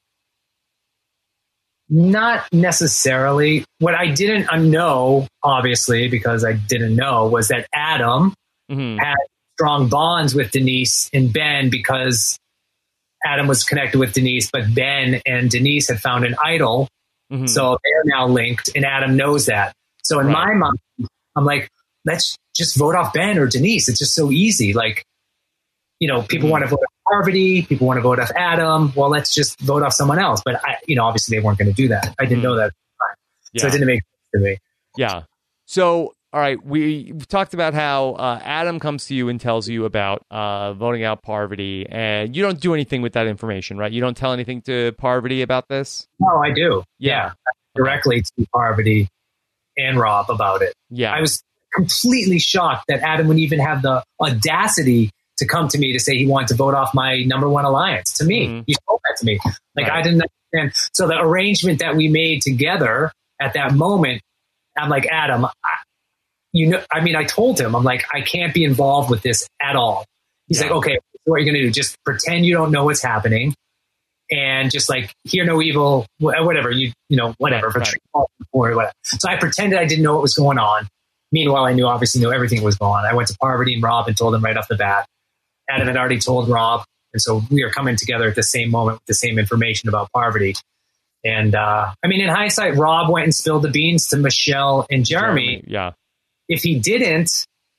Not necessarily. What I didn't know, obviously, because I didn't know, was that Adam had strong bonds with Denise and Ben because Adam was connected with Denise, but Ben and Denise had found an idol. Mm-hmm. So they're now linked and Adam knows that. So in my mind, I'm like, let's just vote off Ben or Denise. It's just so easy. Like, people want to vote off Parvati, people want to vote off Adam. Well, let's just vote off someone else. But obviously they weren't going to do that. I didn't know that at the time. Yeah. So it didn't make sense to me. Yeah. So, all right, we've talked about how Adam comes to you and tells you about voting out Parvati, and you don't do anything with that information, right? You don't tell anything to Parvati about this? No, I do. Yeah. Directly to Parvati and Rob about it. Yeah. I was completely shocked that Adam would even have the audacity to come to me to say he wanted to vote off my number one alliance. To me, he told that to me. Like, I didn't understand. So the arrangement that we made together at that moment, I'm like, Adam, I told him, I'm like, I can't be involved with this at all. He's like, okay, what are you going to do? Just pretend you don't know what's happening and just like hear no evil, whatever, whatever. Or whatever. So I pretended I didn't know what was going on. Meanwhile, I obviously knew everything was going on. I went to Parvati and Rob and told them right off the bat. Adam had already told Rob And so we are coming together at the same moment with the same information about Parvati. And in hindsight, Rob went and spilled the beans to Michelle and Jeremy. Yeah. If he didn't,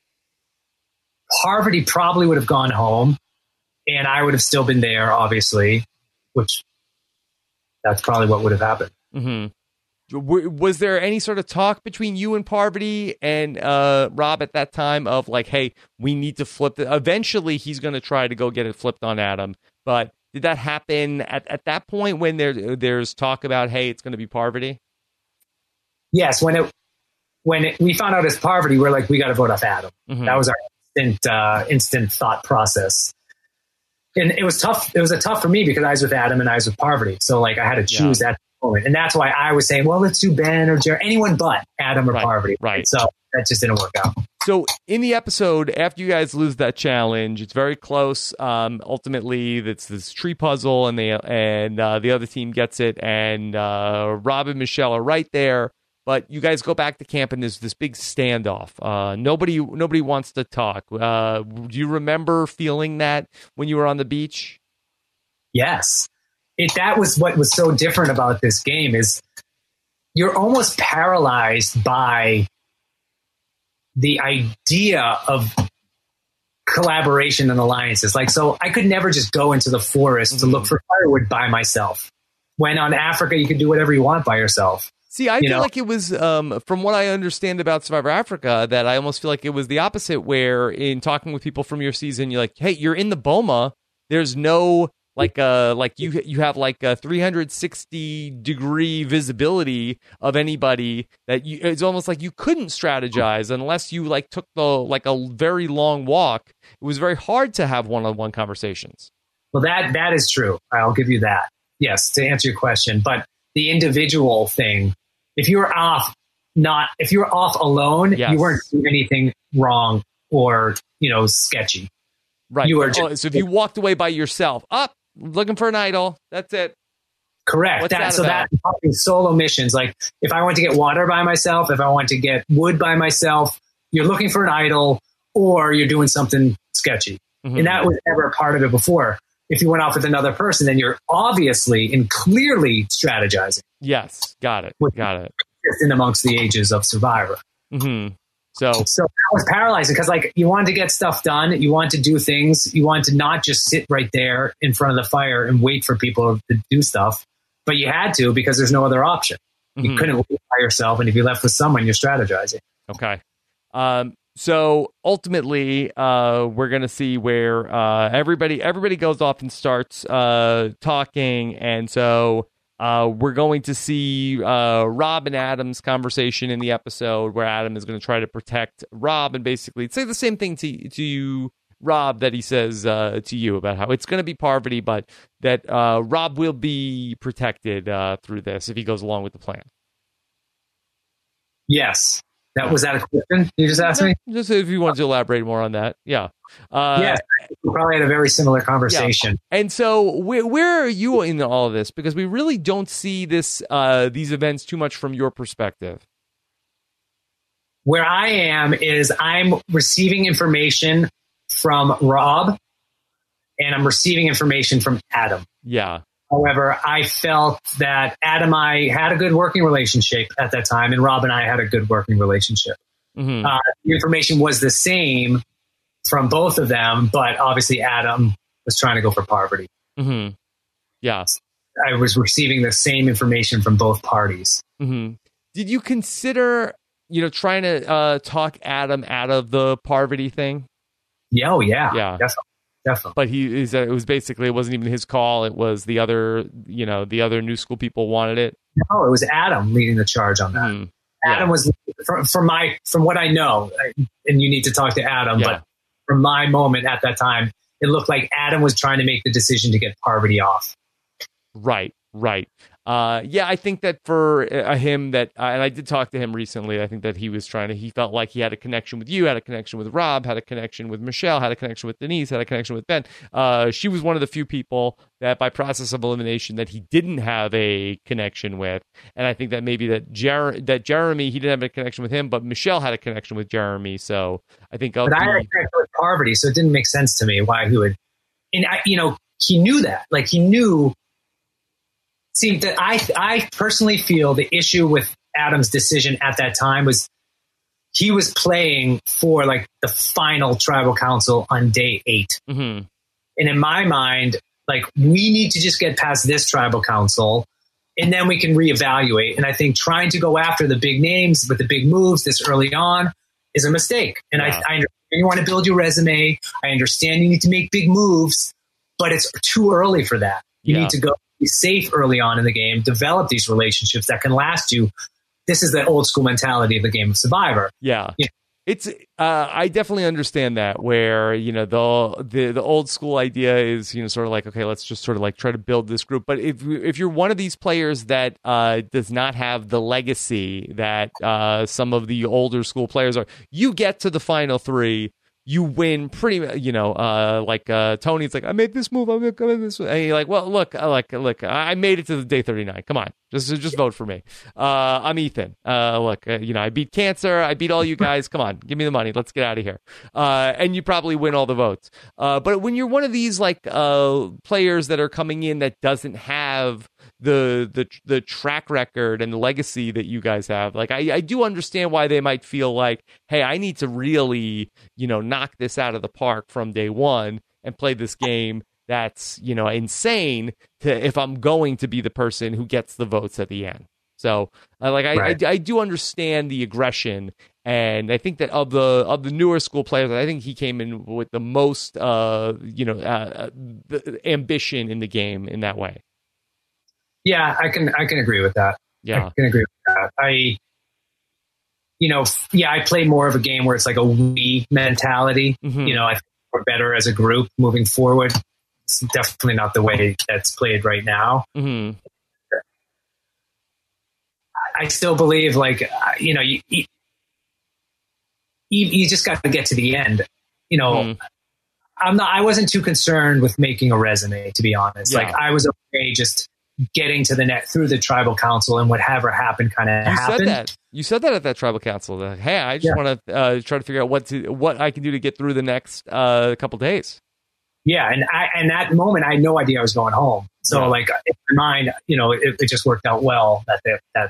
Parvati probably would have gone home, and I would have still been there, obviously, which that's probably what would have happened. Mm-hmm. Was there any sort of talk between you and Parvati and Rob at that time of like, hey, we need to flip it? Eventually, he's going to try to go get it flipped on Adam. But did that happen at that point when there's talk about, hey, it's going to be Parvati? Yes. When we found out it's Parvati, we're like, we got to vote off Adam. Mm-hmm. That was our instant thought process. And it was tough. It was tough for me because I was with Adam and I was with Parvati. So like I had to choose that moment. And that's why I was saying, well, let's do Ben or Jerry, anyone but Adam or Parvati. Right. So that just didn't work out. So in the episode, after you guys lose that challenge, it's very close. Ultimately, it's this tree puzzle and the other team gets it. And Rob and Michelle are right there. But you guys go back to camp and there's this big standoff. Nobody wants to talk. Do you remember feeling that when you were on the beach? Yes. That was what was so different about this game is you're almost paralyzed by the idea of collaboration and alliances. Like, so I could never just go into the forest to look for firewood by myself. When on Africa, you could do whatever you want by yourself. See, I feel like it was, from what I understand about Survivor Africa, that I almost feel like it was the opposite, where in talking with people from your season, you're like, hey, you're in the Boma. There's no, you have like a 360 degree visibility of anybody it's almost like you couldn't strategize unless you like took a very long walk. It was very hard to have one-on-one conversations. Well, that is true. I'll give you that. Yes, to answer your question. But the individual thing, if you were off alone, yes, you weren't doing anything wrong or, sketchy. Right. You were so if you walked away by yourself, looking for an idol, that's it. Correct. What's that solo missions, like if I want to get water by myself, if I want to get wood by myself, you're looking for an idol or you're doing something sketchy. Mm-hmm. And that was never a part of it before. If you went off with another person, then you're obviously and clearly strategizing. Yes. Got it. Just in amongst the ages of Survivor. Mm-hmm. So that was paralyzing because like you wanted to get stuff done. You want to do things. You want to not just sit right there in front of the fire and wait for people to do stuff, but you had to because there's no other option. Mm-hmm. You couldn't wait by yourself. And if you left with someone, you're strategizing. Okay. So ultimately, we're going to see where everybody goes off and starts talking. And so we're going to see Rob and Adam's conversation in the episode where Adam is going to try to protect Rob and basically say the same thing to you, Rob, that he says to you about how it's going to be Parvati, but that Rob will be protected through this if he goes along with the plan. Yes. Was that a question you just asked me? Just if you want to elaborate more on that. Yeah. Yes, we probably had a very similar conversation. Yeah. And so where are you in all of this? Because we really don't see these events too much from your perspective. Where I am is I'm receiving information from Rob and I'm receiving information from Adam. Yeah. However, I felt that Adam and I had a good working relationship at that time, and Rob and I had a good working relationship. Mm-hmm. The information was the same from both of them, but obviously Adam was trying to go for Parvati. Mm-hmm. Yeah. I was receiving the same information from both parties. Mm-hmm. Did you consider, trying to talk Adam out of the Parvati thing? Yeah, definitely. But it was basically, it wasn't even his call. It was the other new school people wanted it. No, it was Adam leading the charge on that. Mm, yeah. Adam was, from what I know, and you need to talk to Adam, but from my moment at that time, it looked like Adam was trying to make the decision to get Parvati off. Right. I think that for him and I did talk to him recently, I think that he felt like he had a connection with you, had a connection with Rob, had a connection with Michelle, had a connection with Denise, had a connection with Ben. She was one of the few people that by process of elimination that he didn't have a connection with. And I think that maybe that Jeremy, he didn't have a connection with him, but Michelle had a connection with Jeremy. So I think... But I had a connection with Parvati, so it didn't make sense to me why he would... And he knew that. Like he knew. See, that I personally feel the issue with Adam's decision at that time was he was playing for like the final tribal council on day 8. Mm-hmm. And in my mind, like we need to just get past this tribal council and then we can reevaluate. And I think trying to go after the big names with the big moves this early on is a mistake. And I understand you want to build your resume. I understand you need to make big moves, but it's too early for that. You need to go be safe early on in the game, develop these relationships that can last you. This is the old school mentality of the game of Survivor. Yeah. It's I definitely understand that, where, you know, the old school idea is, you know, sort of like, okay, let's just sort of like try to build this group. But if you're one of these players that does not have the legacy that some of the older school players are, you get to the final 3, you win pretty, you know, like Tony's like, I made this move, I'm going this way. And you're like, well, look, I made it to the day 39. Come on, just vote for me. I'm Ethan. You know, I beat cancer. I beat all you guys. Come on, give me the money. Let's get out of here. And you probably win all the votes. But when you're one of these like players that are coming in that doesn't have the track record and the legacy that you guys have, like I do understand why they might feel like, hey, I need to really, you know, knock this out of the park from day one and play this game that's, you know, insane if I'm going to be the person who gets the votes at the end. So I do understand the aggression, and I think that of the newer school players, I think he came in with the most the ambition in the game in that way. Yeah, I can agree with that. Yeah, I can agree with that. I play more of a game where it's like a we mentality. Mm-hmm. You know, I think we're better as a group moving forward. It's definitely not the way that's played right now. Mm-hmm. I still believe, like, you know, you just got to get to the end. You know, I wasn't too concerned with making a resume, to be honest. Yeah. Like, I was okay just getting to the net through the tribal council, and whatever happened kind of happened. You said that at that tribal council. That, hey, I just want to try to figure out what I can do to get through the next couple days. Yeah, and that moment, I had no idea I was going home. So, like, in my mind, you know, it just worked out well that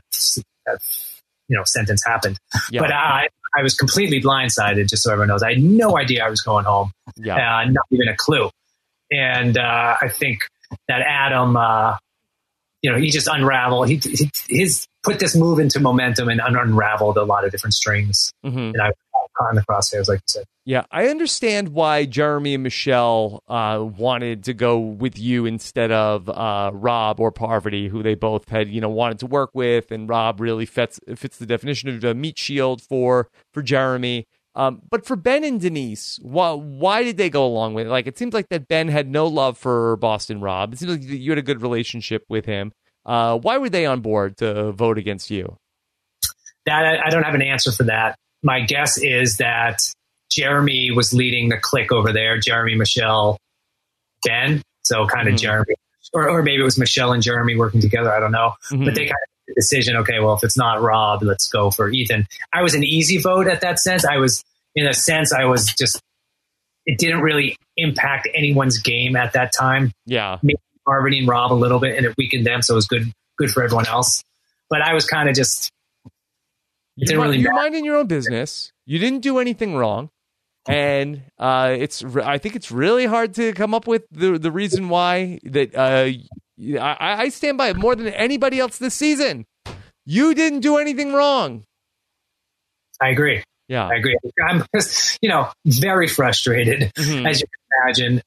sentence happened. Yeah. But I was completely blindsided, just so everyone knows. I had no idea I was going home. Yeah. Not even a clue. And I think that Adam, he just unraveled. He's put this move into momentum and unraveled a lot of different strings. Mm-hmm. And I was caught in the crosshairs, like you said. Yeah, I understand why Jeremy and Michelle wanted to go with you instead of Rob or Parvati, who they both had, wanted to work with, and Rob really fits the definition of a meat shield for Jeremy. But for Ben and Denise, why did they go along with it? Like, it seems like that Ben had no love for Boston Rob. It seems like you had a good relationship with him. Why were they on board to vote against you? That I don't have an answer for that. My guess is that Jeremy was leading the clique over there. Jeremy, Michelle, Ben. So kind of Jeremy, or maybe it was Michelle and Jeremy working together. I don't know. Mm-hmm. But they kind of made the decision, okay, well, if it's not Rob, let's go for Ethan. I was an easy vote at that sense. It didn't really impact anyone's game at that time. Yeah. Maybe Parvati and Rob a little bit, and it weakened them. So it was good for everyone else. But I was kind of just, you're minding your own business. You didn't do anything wrong. And I think it's really hard to come up with the reason why that I stand by it more than anybody else this season. You didn't do anything wrong. I agree. Yeah, I agree. I'm just, very frustrated, as you can imagine.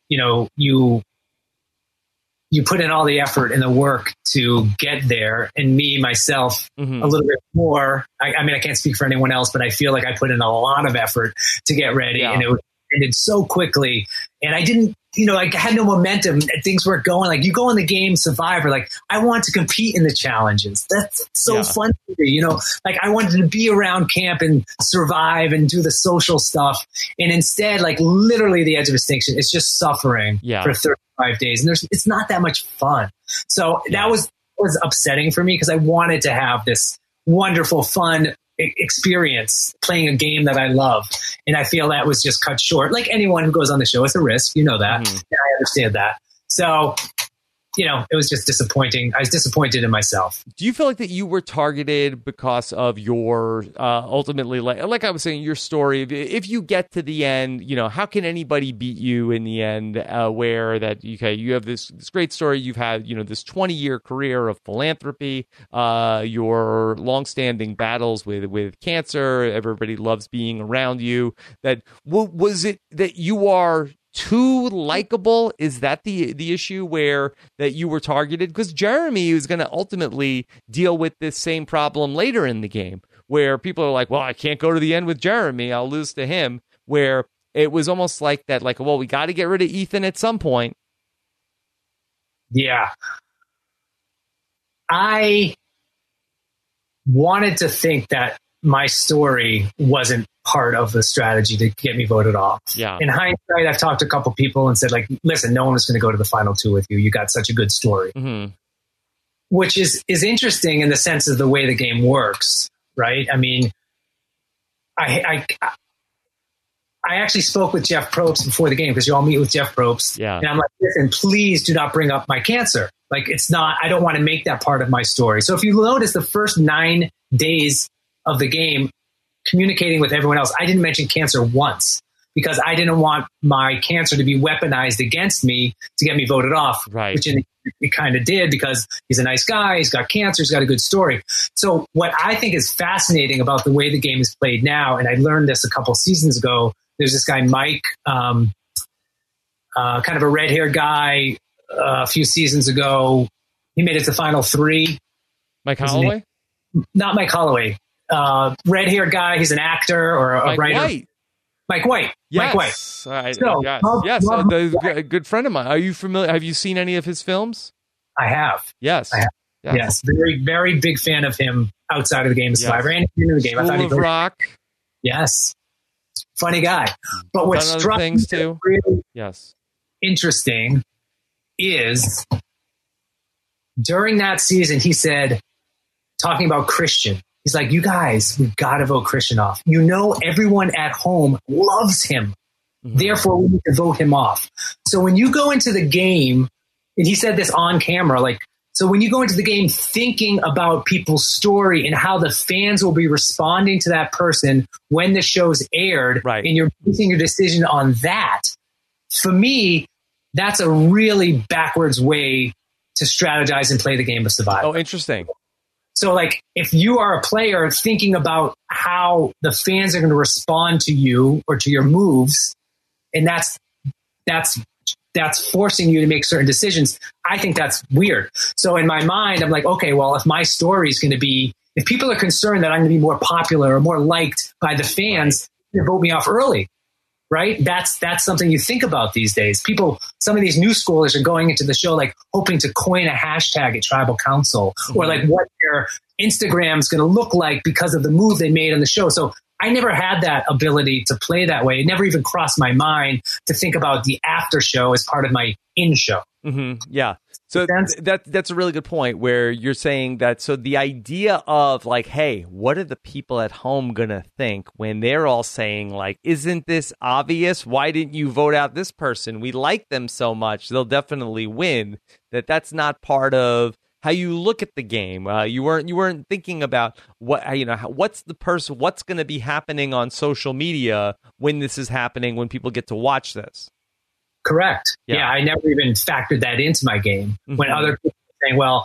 You put in all the effort and the work to get there, and myself, a little bit more. I mean, I can't speak for anyone else, but I feel like I put in a lot of effort to get ready, and it ended so quickly. And I didn't, I had no momentum. Things weren't going. Like, you go in the game Survivor, like, I want to compete in the challenges. That's so fun to me, like, I wanted to be around camp and survive and do the social stuff. And instead, like, literally the edge of extinction, it's just suffering for 35 days. And it's not that much fun. So that was upsetting for me, because I wanted to have this wonderful, fun experience playing a game that I love. And I feel that was just cut short. Like anyone who goes on the show, it's a risk. You know that. And I understand that. So, it was just disappointing. I was disappointed in myself. Do you feel like that you were targeted because of your ultimately, like I was saying, your story? If you get to the end, how can anybody beat you in the end? Where that you have this great story, you've had this 20-year career of philanthropy, your longstanding battles with cancer. Everybody loves being around you. That was it that you are too likable? Is that the issue where that you were targeted? Because Jeremy was going to ultimately deal with this same problem later in the game, where people are like, well, I can't go to the end with Jeremy, I'll lose to him, where it was almost like that, like, well, we got to get rid of Ethan at some point. Yeah. I wanted to think that my story wasn't part of the strategy to get me voted off. Yeah. In hindsight, I've talked to a couple people and said, like, listen, no one was going to go to the final two with you. You got such a good story. Mm-hmm. Which is interesting in the sense of the way the game works, right? I mean, I actually spoke with Jeff Probst before the game, because you all meet with Jeff Probst. Yeah. And I'm like, listen, please do not bring up my cancer. Like, I don't want to make that part of my story. So if you notice the first 9 days of the game, communicating with everyone else, I didn't mention cancer once, because I didn't want my cancer to be weaponized against me to get me voted off, right? Which it kind of did, because he's a nice guy, he's got cancer, he's got a good story. So what I think is fascinating about the way the game is played now, and I learned this a couple seasons ago, there's this guy, Mike, kind of a red-haired guy, a few seasons ago. He made it to Final 3. Mike Holloway? Not Mike Holloway. Red-haired guy. He's an actor or a writer. White. Mike White. Yes. Mike White. Yes. A good friend of mine. Are you familiar? Have you seen any of his films? I have. Yes. I have. Yes. Very, very big fan of him outside of the game of Survivor and in the game. School I thought of Rock. Yes. Funny guy. But what struck me too. Really yes. interesting is during that season, he said, talking about Christian, he's like, you guys, we've got to vote Christian off. Everyone at home loves him. Mm-hmm. Therefore, we need to vote him off. So when you go into the game, and he said this on camera, so when you go into the game thinking about people's story and how the fans will be responding to that person when the show's aired, right, and you're basing your decision on that, for me, that's a really backwards way to strategize and play the game of Survivor. Oh, interesting. So, if you are a player thinking about how the fans are going to respond to you or to your moves, and that's forcing you to make certain decisions, I think that's weird. So in my mind, I'm like, okay, well, if my story is going to be, if people are concerned that I'm going to be more popular or more liked by the fans, they vote me off early. Right? That's something you think about these days. Some of these new schoolers are going into the show hoping to coin a hashtag at Tribal Council, or what their Instagram's going to look like because of the move they made on the show. So I never had that ability to play that way. It never even crossed my mind to think about the after show as part of my in show. Mm-hmm. Yeah. So that's a really good point, where you're saying that. So the idea of hey, what are the people at home going to think when they're all saying isn't this obvious? Why didn't you vote out this person? We like them so much. They'll definitely win. That's not part of how you look at the game. You weren't thinking about what's going to be happening on social media when this is happening, when people get to watch this. Correct. Yeah, I never even factored that into my game. Mm-hmm. When other people are saying, well,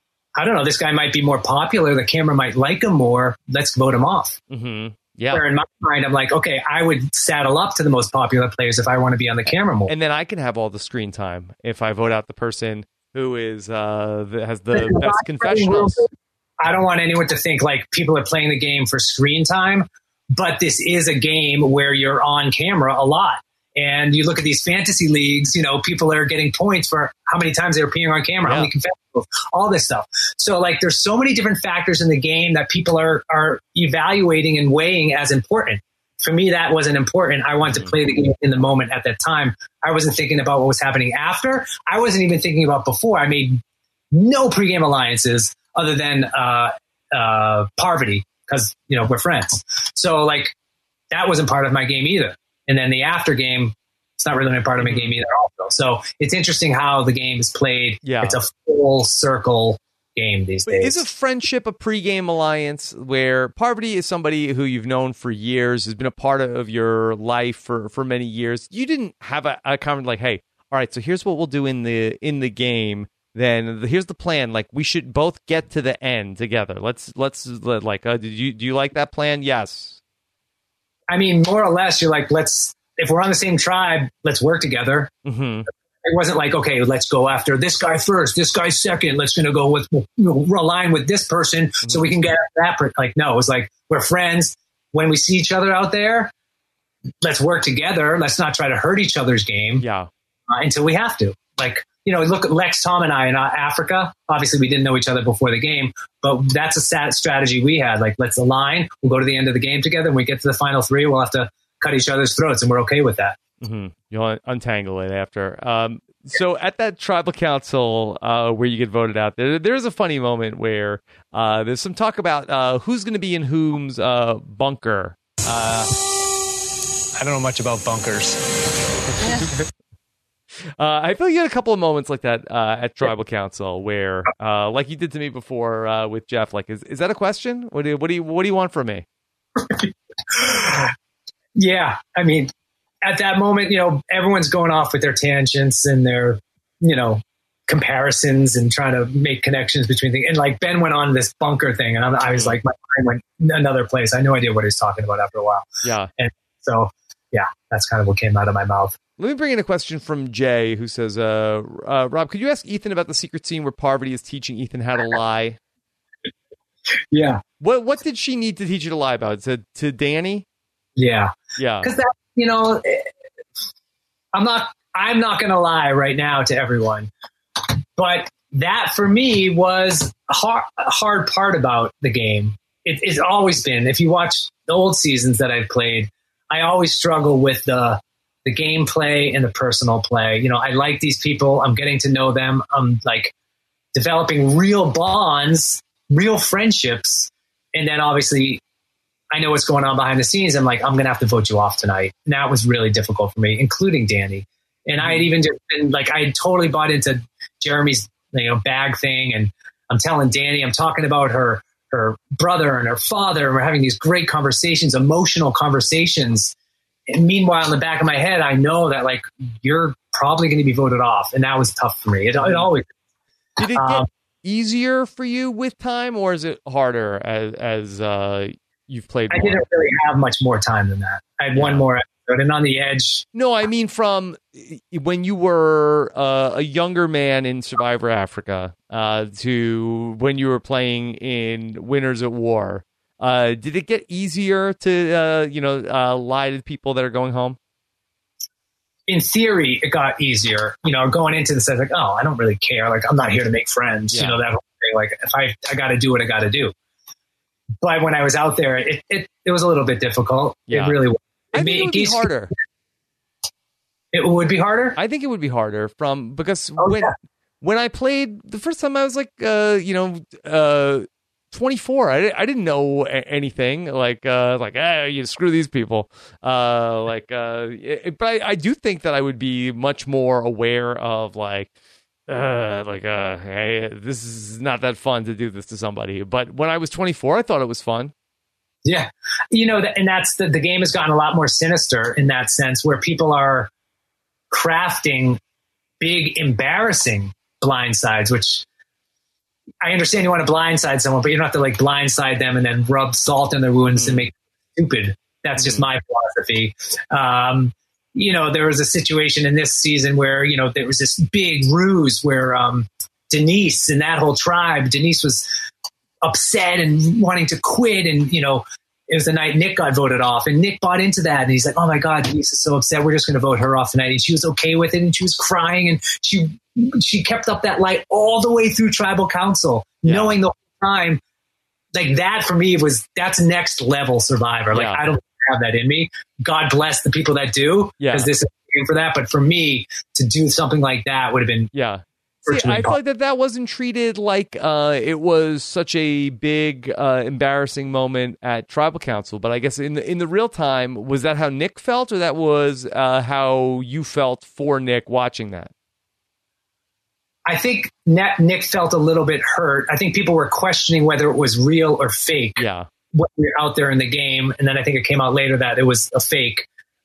I don't know, this guy might be more popular, the camera might like him more, let's vote him off. Mm-hmm. Yeah. Where in my mind, I'm like, okay, I would saddle up to the most popular players if I want to be on the camera more. And then I can have all the screen time if I vote out the person who is has the best confessionals. I don't want anyone to think people are playing the game for screen time, but this is a game where you're on camera a lot. And you look at these fantasy leagues, people are getting points for how many times they're appearing on camera, how many confessionals, all this stuff. So there's so many different factors in the game that people are evaluating and weighing as important. For me, that wasn't important. I wanted to play the game in the moment at that time. I wasn't thinking about what was happening after. I wasn't even thinking about before. I made no pregame alliances other than Parvati, because, we're friends. So that wasn't part of my game either. And then the after game, It's not really a part of my game either also. So it's interesting how the game is played. Yeah. It's a full circle game these days. Is a friendship a pregame alliance where Parvati is somebody who you've known for years, has been a part of your life for many years? You didn't have a comment like, hey, all right, so here's what we'll do in the game. Then here's the plan. Like, we should both get to the end together. Let's like, do you like that plan? Yes. I mean, more or less, you're like, if we're on the same tribe, let's work together. Mm-hmm. It wasn't like, okay, let's go after this guy first, this guy second. Let's go with, align with this person so we can get that. Like, no, it was like, we're friends. When we see each other out there, let's work together. Let's not try to hurt each other's game. Yeah. Until we have to. Like, look at Lex, Tom, and I in Africa. Obviously, we didn't know each other before the game, but that's a strategy we had. Like, let's align. We'll go to the end of the game together. When we get to the final three, we'll have to cut each other's throats, and we're okay with that. Mm-hmm. You'll untangle it after. So at that tribal council where you get voted out, there's a funny moment where there's some talk about who's going to be in whom's bunker. I don't know much about bunkers. I feel you had a couple of moments like that at tribal council where, like you did to me before with Jeff. Like, is that a question? What do you want from me? Yeah, I mean, at that moment, everyone's going off with their tangents and their, comparisons and trying to make connections between things. And like Ben went on this bunker thing, and I was like, my mind went another place. I had no idea what he was talking about after a while. Yeah, and so yeah, that's kind of what came out of my mouth. Let me bring in a question from Jay, who says, Rob, could you ask Ethan about the secret scene where Parvati is teaching Ethan how to lie? Yeah. What did she need to teach you to lie about? To Danny? Yeah. Yeah. Because that, I'm not going to lie right now to everyone, but that for me was a hard part about the game. It's always been, if you watch the old seasons that I've played, I always struggle with the gameplay and the personal play. I like these people. I'm getting to know them. I'm like developing real bonds, real friendships. And then obviously I know what's going on behind the scenes. I'm like, I'm going to have to vote you off tonight. And that was really difficult for me, including Danny. And I had even just been like, I had totally bought into Jeremy's, bag thing. And I'm telling Danny, I'm talking about her brother and her father. And we're having these great conversations, emotional conversations. And meanwhile, in the back of my head, I know that like, you're probably going to be voted off. And that was tough for me. It always. Did it get easier for you with time, or is it harder as you've played more? I didn't really have much more time than that. I had one more episode, and on the edge. No, I mean from when you were a younger man in Survivor Africa to when you were playing in Winners at War. Did it get easier to lie to people that are going home? In theory, it got easier. Going into this, I was like, oh, I don't really care. Like, I'm not here to make friends. Yeah. That whole thing. Like, if I got to do what I got to do. But when I was out there, it was a little bit difficult. Yeah. It really was. I think it would be harder. It would be harder? I think it would be harder because when I played the first time, I was like, 24. I didn't know anything. You screw these people. But I do think that I would be much more aware of hey, this is not that fun to do this to somebody. But when I was 24, I thought it was fun. Yeah. And that's the game has gotten a lot more sinister in that sense, where people are crafting big, embarrassing blindsides, which I understand you want to blindside someone, but you don't have to blindside them and then rub salt in their wounds and make them stupid. That's just my philosophy. There was a situation in this season where, there was this big ruse where Denise and that whole tribe, Denise was upset and wanting to quit. And, it was the night Nick got voted off, and Nick bought into that. And he's like, oh my God, Denise is so upset. We're just going to vote her off tonight. And she was okay with it. And she was crying, and she kept up that light all the way through tribal council, knowing the whole time, that for me that's next level Survivor. I don't have that in me. God bless the people that do, because this is a game for that. But for me to do something like that would have been I feel like that wasn't treated like it was such a big, embarrassing moment at Tribal Council. But I guess in the real time, was that how Nick felt, or that was how you felt for Nick watching that? I think Nick felt a little bit hurt. I think people were questioning whether it was real or fake. Yeah, when we were out there in the game, and then I think it came out later that it was a fake.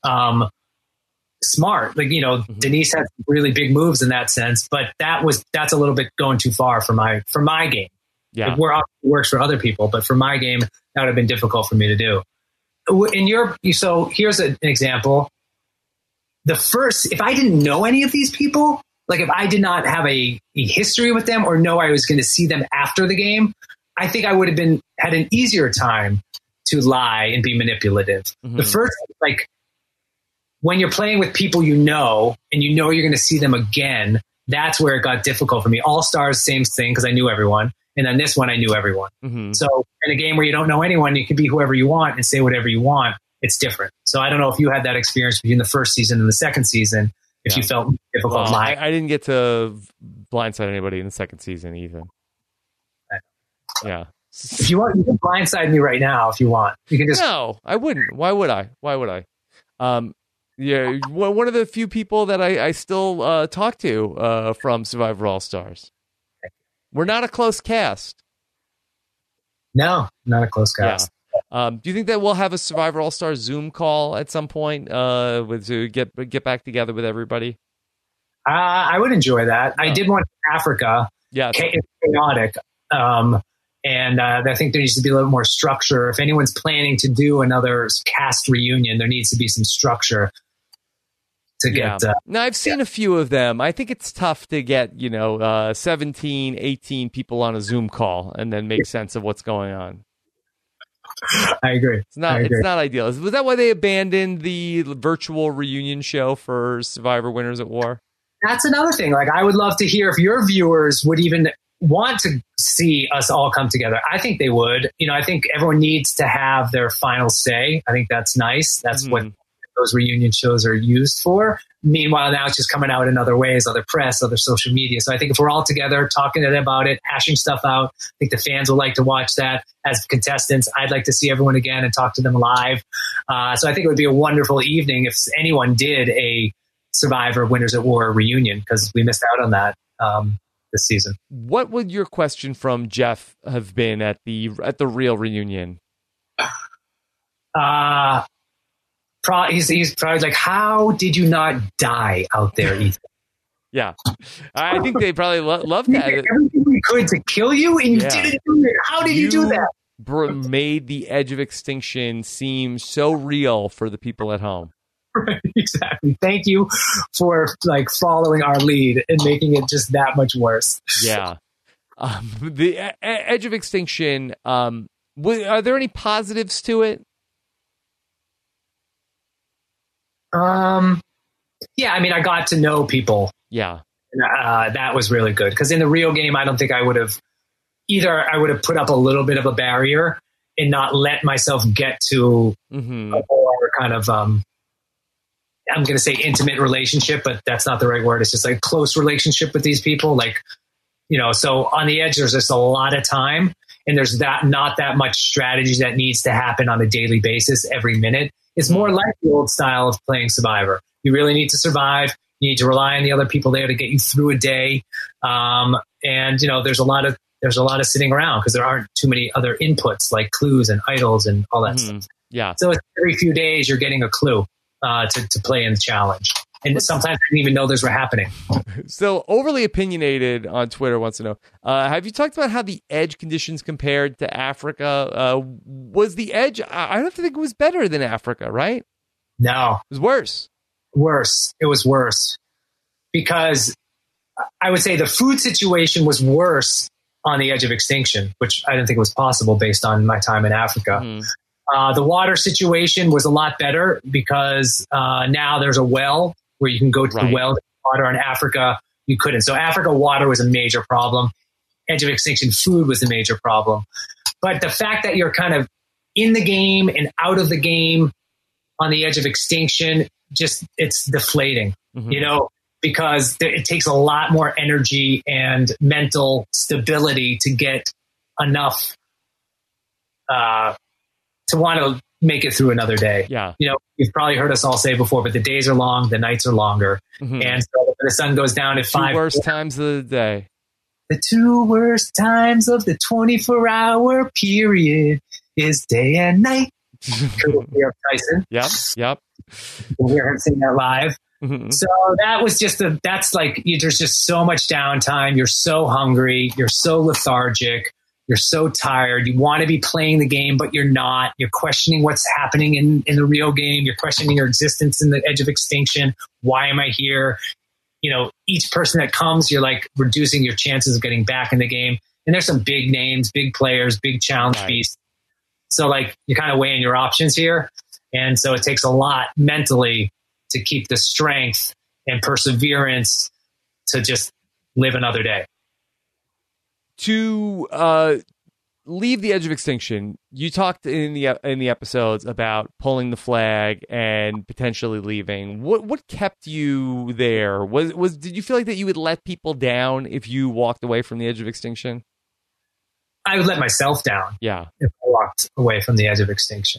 Smart, like, Denise had really big moves in that sense, but that's a little bit going too far for my game. Yeah, it works for other people, but for my game, that would have been difficult for me to do. So here's an example. If I didn't know any of these people, like if I did not have a history with them or know I was going to see them after the game, I think I would have had an easier time to lie and be manipulative. The first, like, when you're playing with people and you're going to see them again, that's where it got difficult for me. All Stars, same thing, because I knew everyone. And then this one, I knew everyone. So in a game where you don't know anyone, you can be whoever you want and say whatever you want. It's different. So I don't know if you had that experience between the first season and the second season, if you felt difficult lying. I didn't get to blindside anybody in the second season, Ethan. Yeah. If you want, you can blindside me right now if you want. You can just... No, I wouldn't. Why would I? Yeah, one of the few people that I still talk to from Survivor All Stars. We're not a close cast. No, not a close cast. Yeah. Do you think that we'll have a Survivor All Stars Zoom call at some point to get back together with everybody? I would enjoy that. I did one in Africa. Yeah, it's chaotic. And I think there needs to be a little more structure. If anyone's planning to do another cast reunion, there needs to be some structure to get... Now, I've seen a few of them. I think it's tough to get, 17, 18 people on a Zoom call and then make sense of what's going on. I agree. It's not ideal. Was that why they abandoned the virtual reunion show for Survivor Winners at War? That's another thing. Like, I would love to hear if your viewers would even want to see us all come together. I think they would. I think everyone needs to have their final say. I think that's nice. That's what those reunion shows are used for. Meanwhile, now it's just coming out in other ways, other press, other social media. So I think if we're all together talking about it, hashing stuff out, I think the fans will like to watch that. As contestants, I'd like to see everyone again and talk to them live. So I think it would be a wonderful evening if anyone did a Survivor Winners at War reunion, because we missed out on that this season. What would your question from Jeff have been at the real reunion? He's probably like, how did you not die out there, Ethan? Yeah. I think they probably loved that. Everything we could to kill you, and you didn't do it. How did you do that? Made the edge of extinction seem so real for the people at home. Right, exactly. Thank you for following our lead and making it just that much worse. Yeah. The edge of extinction, are there any positives to it? Yeah, I mean, I got to know people. Yeah. That was really good, because in the real game, I don't think I would have put up a little bit of a barrier and not let myself get to a more kind of, I'm going to say intimate relationship, but that's not the right word. It's just like close relationship with these people. So on the edge, there's just a lot of time, and there's not that much strategy that needs to happen on a daily basis every minute. It's more like the old style of playing Survivor. You really need to survive. You need to rely on the other people there to get you through a day. And there's a lot of sitting around because there aren't too many other inputs like clues and idols and all that stuff. Yeah. So every few days you're getting a clue to play in the challenge. And sometimes I didn't even know those were happening. So Overly Opinionated on Twitter wants to know, have you talked about how the edge conditions compared to Africa? Was the edge, I don't think it was better than Africa, right? No. It was worse. It was worse. Because I would say the food situation was worse on the edge of extinction, which I didn't think was possible based on my time in Africa. The water situation was a lot better because now there's a well where you can go to the well to get water. In Africa, you couldn't. So Africa water was a major problem. Edge of extinction food was a major problem. But the fact that you're kind of in the game and out of the game on the edge of extinction, just it's deflating, because it takes a lot more energy and mental stability to get enough to want to make it through another day. Yeah. You've probably heard us all say before, but the days are long, the nights are longer. Mm-hmm. And so when the sun goes down at 5 2 worst times of the day. The 2 worst times of the 24-hour period is day and night. Tyson. Yep. We'll hear him sing that live. Mm-hmm. So that was that's like, there's just so much downtime. You're so hungry. You're so lethargic. You're so tired. You want to be playing the game, but you're not. You're questioning what's happening in the real game. You're questioning your existence in the edge of extinction. Why am I here? Each person that comes, you're like reducing your chances of getting back in the game. And there's some big names, big players, big challenge beasts. So like you're kind of weighing your options here. And so it takes a lot mentally to keep the strength and perseverance to just live another day. To leave the edge of extinction, you talked in the episodes about pulling the flag and potentially leaving. What kept you there? Did you feel like that you would let people down if you walked away from the edge of extinction? I would let myself down. Yeah. If I walked away from the edge of extinction.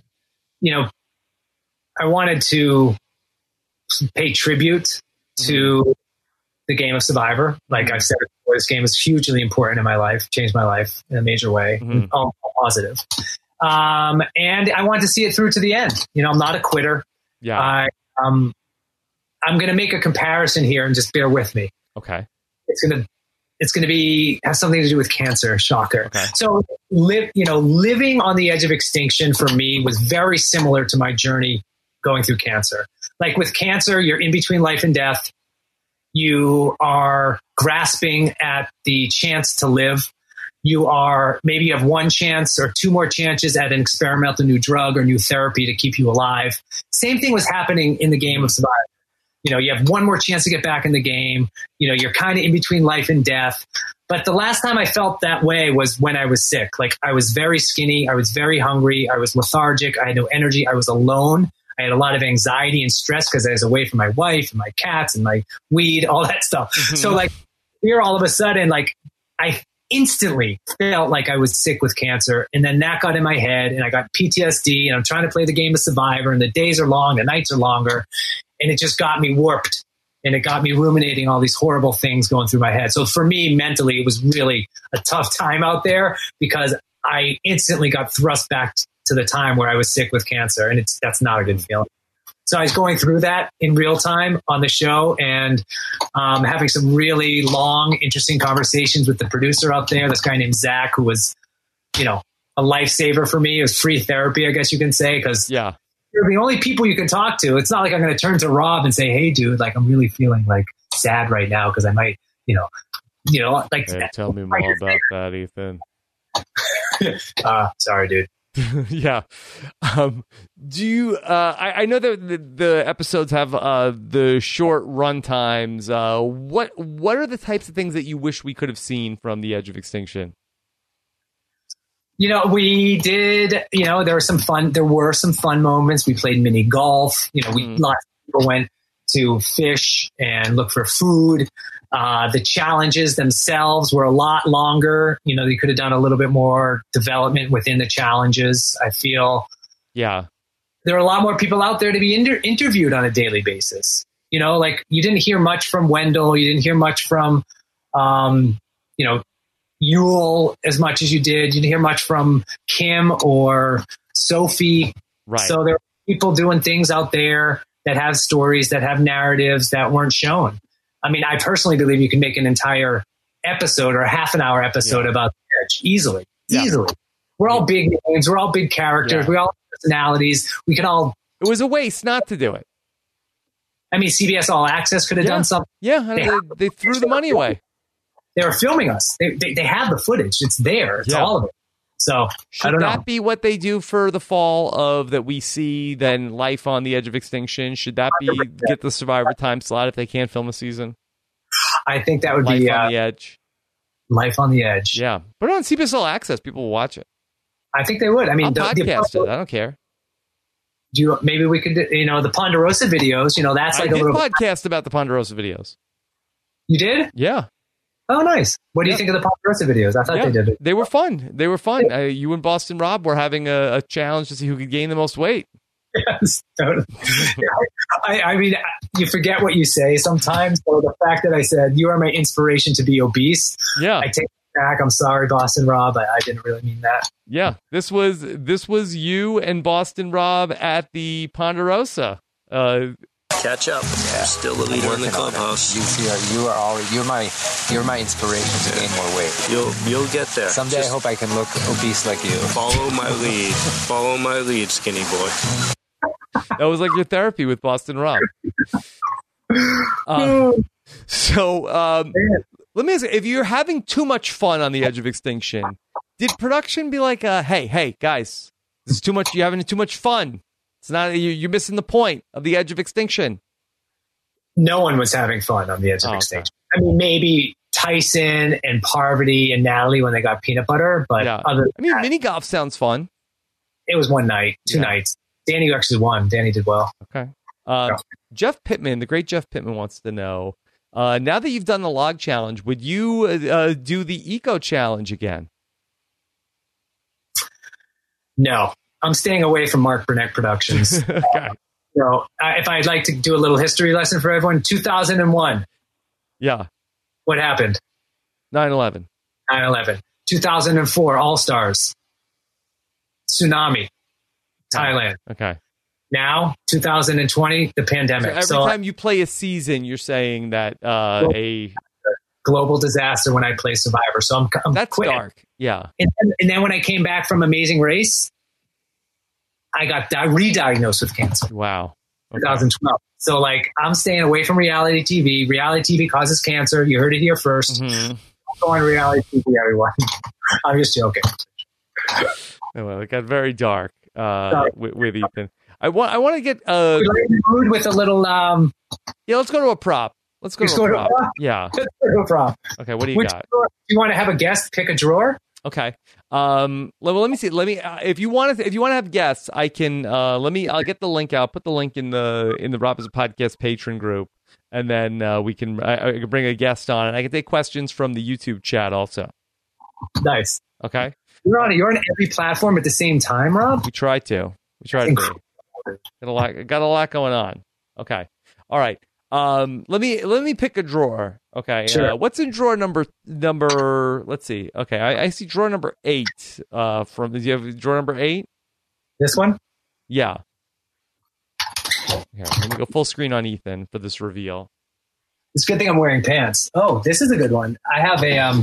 I wanted to pay tribute to the game of Survivor. Like I've said before, this game is hugely important in my life, changed my life in a major way, all positive. And I wanted to see it through to the end. I'm not a quitter. Yeah. I'm going to make a comparison here and just bear with me. Okay. It's going to have something to do with cancer. Shocker. Okay. So living on the edge of extinction for me was very similar to my journey going through cancer. Like with cancer, you're in between life and death. You are grasping at the chance to live. You have one chance or 2 more chances at an experimental new drug or new therapy to keep you alive. Same thing was happening in the game of Survivor. You have one more chance to get back in the game. You're kind of in between life and death. But the last time I felt that way was when I was sick. Like I was very skinny. I was very hungry. I was lethargic. I had no energy. I was alone. I had a lot of anxiety and stress because I was away from my wife and my cats and my weed, all that stuff. Mm-hmm. So like here, all of a sudden, like I instantly felt like I was sick with cancer. And then that got in my head and I got PTSD and I'm trying to play the game of Survivor and the days are long, the nights are longer. And it just got me warped and it got me ruminating all these horrible things going through my head. So for me, mentally, it was really a tough time out there because I instantly got thrust back to the time where I was sick with cancer. And that's not a good feeling. So I was going through that in real time on the show and having some really long, interesting conversations with the producer out there, this guy named Zach, who was, a lifesaver for me. It was free therapy, I guess you can say, because you're the only people you can talk to. It's not like I'm going to turn to Rob and say, hey, dude, like I'm really feeling like sad right now because I might, like. Hey, tell me more about that, Ethan. Sorry, dude. Yeah. Do you, I know that the episodes have the short run times. What are the types of things that you wish we could have seen from The Edge of Extinction? We did, there were some fun moments. We played mini golf. Lots of people went to fish and look for food. The challenges themselves were a lot longer. They could have done a little bit more development within the challenges, I feel. Yeah. There are a lot more people out there to be interviewed on a daily basis. Like you didn't hear much from Wendell. You didn't hear much from, Yul as much as you did. You didn't hear much from Kim or Sophie. Right. So there are people doing things out there that have stories, that have narratives that weren't shown. I mean, I personally believe you can make an entire episode or a half an hour episode about The Edge easily. We're all big names. We're all big characters. We all have personalities. We can all. It was a waste not to do it. I mean, CBS All Access could have done something. Yeah, they threw the money away. They were filming us. They have the footage. It's there. It's all of it. So should I don't know. That be what they do for the fall of that we see then Life on the Edge of Extinction? Should that be get the Survivor time slot if they can't film a season? I think that would Life be on the Edge. Life on the Edge. Yeah, but on CBS All Access, people will watch it. I think they would. I mean, I'll podcast it. I don't care. Maybe we could, the Ponderosa videos. That's like a little podcast about the Ponderosa videos. You did? Yeah. Oh, nice. What do you think of the Ponderosa videos? I thought they did it. They were fun. You and Boston Rob were having a challenge to see who could gain the most weight. Yes, totally. I mean, you forget what you say sometimes. So the fact that I said you are my inspiration to be obese, I take it back. I'm sorry, Boston Rob. I didn't really mean that. Yeah, this was you and Boston Rob at the Ponderosa. Catch up. Yeah. Still the leader in the clubhouse. You're my inspiration to gain more weight. You'll get there. Someday I hope I can look obese like you. Follow my lead. Follow my lead, skinny boy. That was like your therapy with Boston Rob. So let me ask you, if you're having too much fun on the Edge of Extinction, did production be like, hey, guys, this is too much. You're having too much fun. It's not, you're missing the point of the Edge of Extinction. No one was having fun on the Edge of Extinction. Okay. I mean, maybe Tyson and Parvati and Natalie when they got peanut butter, but mini golf sounds fun. It was one night, 2 nights. Danny actually won. Danny did well. Okay. Jeff Pittman, the great Jeff Pittman, wants to know, now that you've done the log challenge, would you do the eco challenge again? No, I'm staying away from Mark Burnett Productions. Okay. If I'd like to do a little history lesson for everyone, 2001. Yeah. What happened? 9/11. 9/11. 2004, All-Stars. Tsunami. Thailand. Okay. Now, 2020, the pandemic. So every time you play a season, you're saying that a global disaster when I play Survivor. So I'm that's quitting. dark. Yeah. And then when I came back from Amazing Race, I got re-diagnosed with cancer. Wow. Okay. 2012. So I'm staying away from reality TV. Reality TV causes cancer. You heard it here first. Mm-hmm. Don't go on reality TV, everyone. I'm just joking. Well, it got very dark with Ethan. I want to get mood with a little. Let's go to a prop. Let's go to a prop. Yeah. Let's go to a prop. Okay, what do you got? Drawer? Do you want to have a guest pick a drawer? Okay. Let me see. If you want to have guests, I can. I'll get the link out. Put the link in the Rob as a Podcast patron group, and then I can bring a guest on, and I can take questions from the YouTube chat also. Nice. Okay. You're on every platform at the same time, Rob. We try to. Got a lot going on. Okay. All right. Let me pick a drawer. Okay. Sure. What's in drawer number? Let's see. Okay. I see drawer number 8. Do you have drawer number 8? This one? Yeah. Here, let me go full screen on Ethan for this reveal. It's a good thing I'm wearing pants. Oh, this is a good one. I have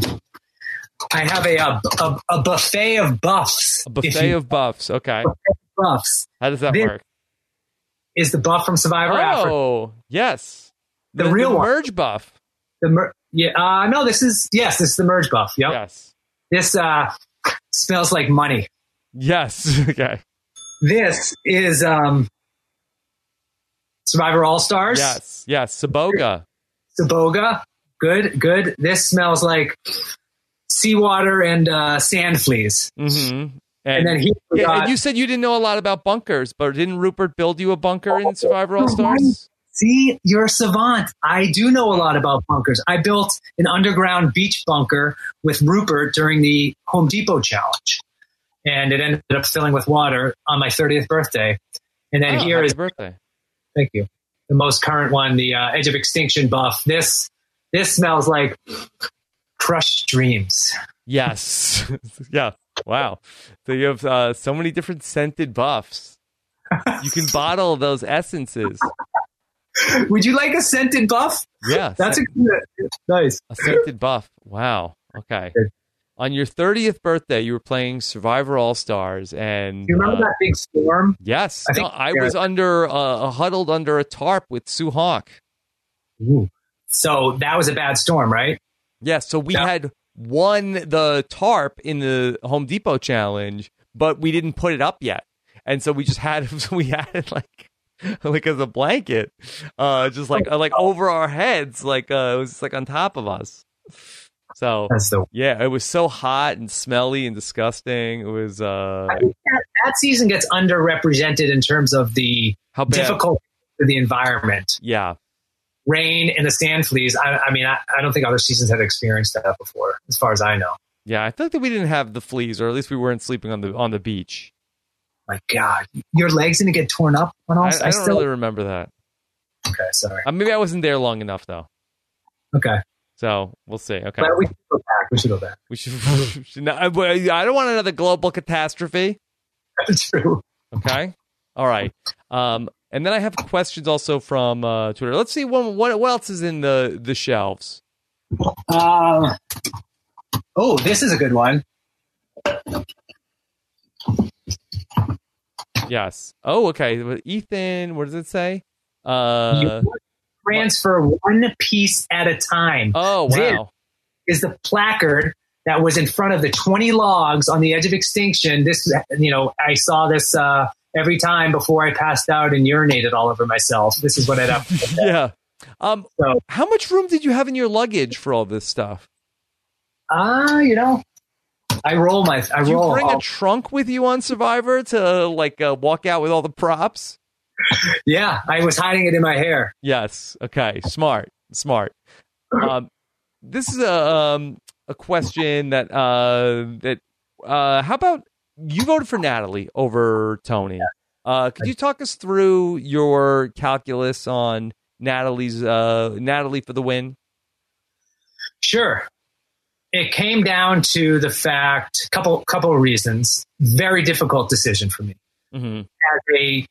a buffet of buffs. A buffet of buffs. Okay. Buffs. How does that work? Is the buff from Survivor Africa? Oh, yes. The real one. Merge buff. No, this is the merge buff. Yep. Yes. This smells like money. Yes. Okay. This is Survivor All-Stars. Yes. Saboga. Good. This smells like seawater and sand fleas. Mm-hmm. And then and you said you didn't know a lot about bunkers, but didn't Rupert build you a bunker in Survivor All-Stars? See, you're a savant. I do know a lot about bunkers. I built an underground beach bunker with Rupert during the Home Depot challenge. And it ended up filling with water on my 30th birthday. And then here is birthday. Thank you. The most current one, the Edge of Extinction buff. This smells like crushed dreams. Yes. Yeah. Wow. So you have so many different scented buffs. You can bottle those essences. Would you like a scented buff? Yeah. That's nice. A scented buff. Wow. Okay. Good. On your 30th birthday, you were playing Survivor All-Stars, and do you remember that big storm? Yes. I was huddled under a tarp with Sue Hawk. Ooh. So that was a bad storm, right? Yes. So we had won the tarp in the Home Depot challenge, but we didn't put it up yet, and so we just had it like as a blanket, just like over our heads, it was like on top of us. So it was so hot and smelly and disgusting. It was. I think that season gets underrepresented in terms of the difficulty of the environment. Yeah. rain and the sand fleas. I mean, I don't think other seasons had experienced that before, as far as I know. Yeah, I thought that we didn't have the fleas, or at least we weren't sleeping on the beach. My God, your legs didn't get torn up on all. I don't really remember that. Okay, sorry. Maybe I wasn't there long enough, though. Okay. So we'll see. Okay. But we should go back. We should. I don't want another global catastrophe. That's true. Okay. All right. And then I have questions also from Twitter. Let's see what else is in the shelves. Oh, this is a good one. Yes. Oh, okay. Ethan, what does it say? You transfer one piece at a time. Oh, wow. This is the placard that was in front of the 20 logs on the edge of extinction. This, I saw this every time before I passed out and urinated all over myself. This is what I'd have to do. Yeah. So, how much room did you have in your luggage for all this stuff? I roll. Do you bring a trunk with you on Survivor to walk out with all the props? Yeah, I was hiding it in my hair. Yes. Okay. Smart. This is a question that how about you voted for Natalie over Tony? Could you talk us through your calculus on Natalie for the win? Sure. It came down to the fact, couple of reasons. Very difficult decision for me. Mm-hmm. As a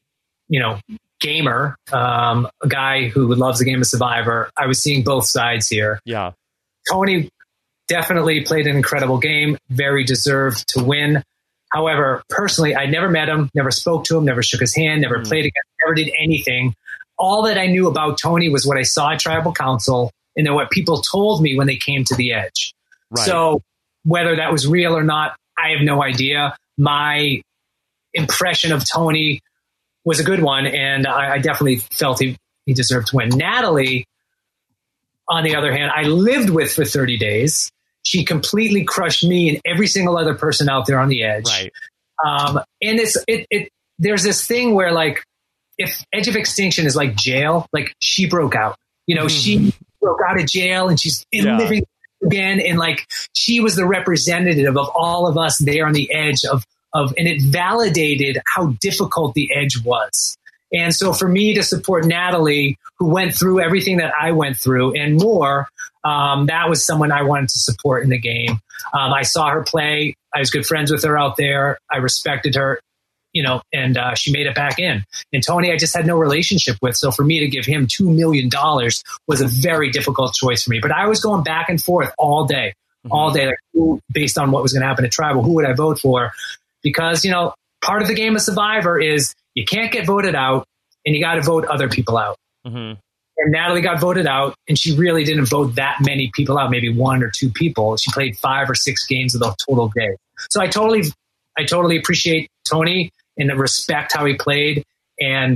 gamer, a guy who loves the game of Survivor, I was seeing both sides here. Yeah. Tony definitely played an incredible game, very deserved to win. However, personally, I never met him, never spoke to him, never shook his hand, never played against him, never did anything. All that I knew about Tony was what I saw at Tribal Council and then what people told me when they came to the edge. Right. So whether that was real or not, I have no idea. My impression of Tony was a good one, and I definitely felt he deserved to win. Natalie, on the other hand, I lived with for 30 days. She completely crushed me and every single other person out there on the edge. Right. And there's this thing where, like, if Edge of Extinction is like jail, like, she broke out. She broke out of jail and she's living again. And, like, she was the representative of all of us there on the edge and it validated how difficult the edge was. And so for me to support Natalie, who went through everything that I went through and more, that was someone I wanted to support in the game. I saw her play. I was good friends with her out there. I respected her, and she made it back in. And Tony, I just had no relationship with. So for me to give him $2 million was a very difficult choice for me. But I was going back and forth all day, like, based on what was going to happen at Tribal, who would I vote for? Because, part of the game of Survivor is you can't get voted out and you got to vote other people out. Mm-hmm. And Natalie got voted out and she really didn't vote that many people out, maybe one or two people. She played 5 or 6 games of the total day. So I totally appreciate Tony and respect how he played and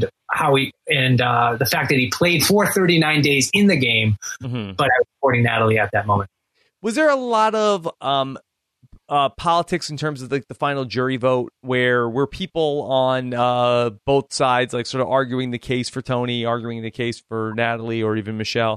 the fact that he played for 39 days in the game, but I was supporting Natalie at that moment. Was there a lot of politics in terms of the final jury vote where were people on both sides, like, sort of arguing the case for Tony, arguing the case for Natalie, or even Michelle?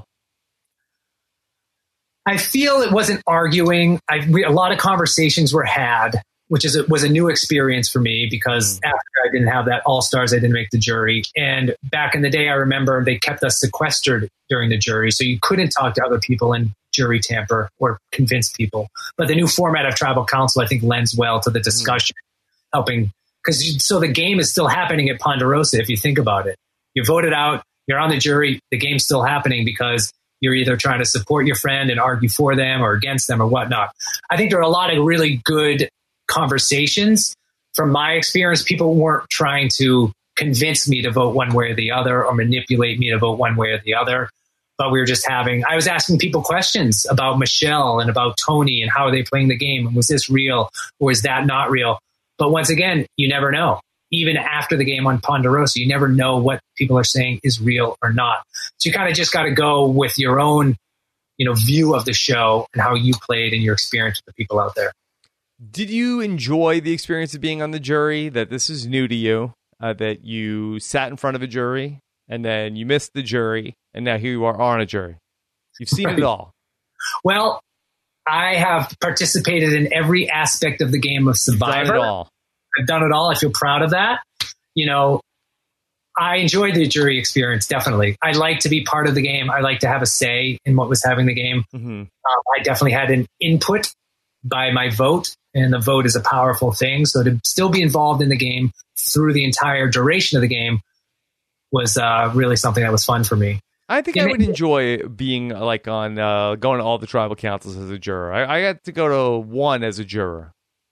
I feel it wasn't arguing. A lot of conversations were had, which was a new experience for me because after I didn't have that All-Stars, I didn't make the jury. And back in the day, I remember they kept us sequestered during the jury. So you couldn't talk to other people and jury tamper or convince people. But the new format of Tribal Council, I think, lends well to the discussion, helping. So the game is still happening at Ponderosa, if you think about it. You're voted out, you're on the jury, the game's still happening because you're either trying to support your friend and argue for them or against them or whatnot. I think there are a lot of really good conversations. From my experience, people weren't trying to convince me to vote one way or the other or manipulate me to vote one way or the other. But we were just I was asking people questions about Michelle and about Tony and how are they playing the game? And was this real or is that not real? But once again, you never know. Even after the game on Ponderosa, you never know what people are saying is real or not. So you kind of just got to go with your own, view of the show and how you played and your experience with the people out there. Did you enjoy the experience of being on the jury? That this is new to you, that you sat in front of a jury? and then you missed the jury, and now here you are on a jury. You've seen it all. Well, I have participated in every aspect of the game of Survivor. You've done it all. I've done it all. I feel proud of that. I enjoyed the jury experience, definitely. I like to be part of the game. I like to have a say in what was having the game. Mm-hmm. I definitely had an input by my vote, and the vote is a powerful thing. So to still be involved in the game through the entire duration of the game was really something that was fun for me. I think I would enjoy being like on going to all the tribal councils as a juror. I got to go to one as a juror.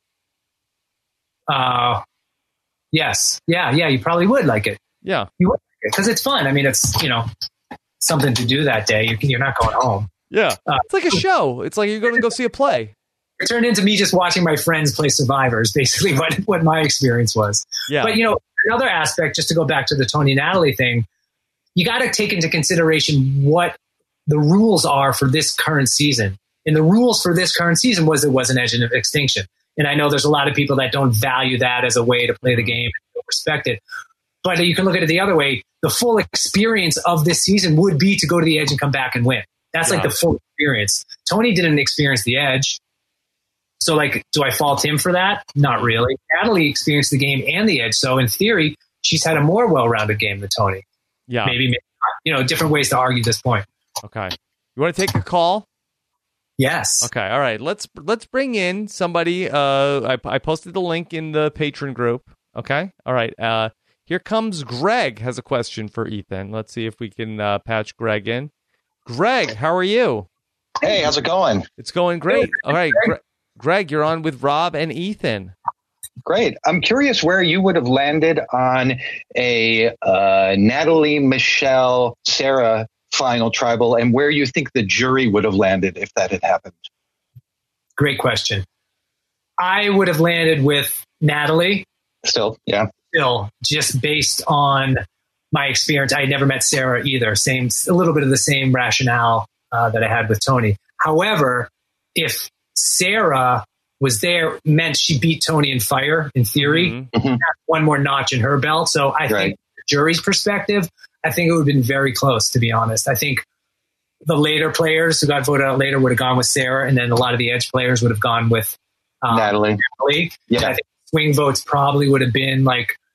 Yes. Yeah. You probably would like it. Yeah. You would like it because it's fun. I mean, it's, something to do that day. You're not going home. Yeah. It's like a show. It's like you're going to go see a play. It turned into me just watching my friends play Survivors, basically what my experience was. Yeah. But, another aspect, just to go back to the Tony Natalie thing, you got to take into consideration what the rules are for this current season. And the rules for this current season was there was an Edge of Extinction. And I know there's a lot of people that don't value that as a way to play the game and don't respect it. But you can look at it the other way. The full experience of this season would be to go to the Edge and come back and win. That's like the full experience. Tony didn't experience the Edge. So, do I fault him for that? Not really. Natalie experienced the game and the Edge. So, in theory, she's had a more well-rounded game than Tony. Yeah. Maybe not. Different ways to argue this point. Okay. You want to take a call? Yes. Okay. All right. Let's bring in somebody. I posted the link in the patron group. Okay. All right. Here comes Greg. Has a question for Ethan. Let's see if we can patch Greg in. Greg, how are you? Hey, how's it going? It's going great. All right, Greg, you're on with Rob and Ethan. Great. I'm curious where you would have landed on a Natalie, Michelle, Sarah final tribal, and where you think the jury would have landed if that had happened. Great question. I would have landed with Natalie. Still, yeah. Still, just based on my experience. I had never met Sarah either. A little bit of the same rationale that I had with Tony. However, if Sarah was there, meant she beat Tony in fire, in theory. Mm-hmm. One more notch in her belt. So I think the jury's perspective, I think it would have been very close, to be honest. I think the later players who got voted out later would have gone with Sarah, and then a lot of the Edge players would have gone with Natalie. Yeah. I think swing votes probably would have been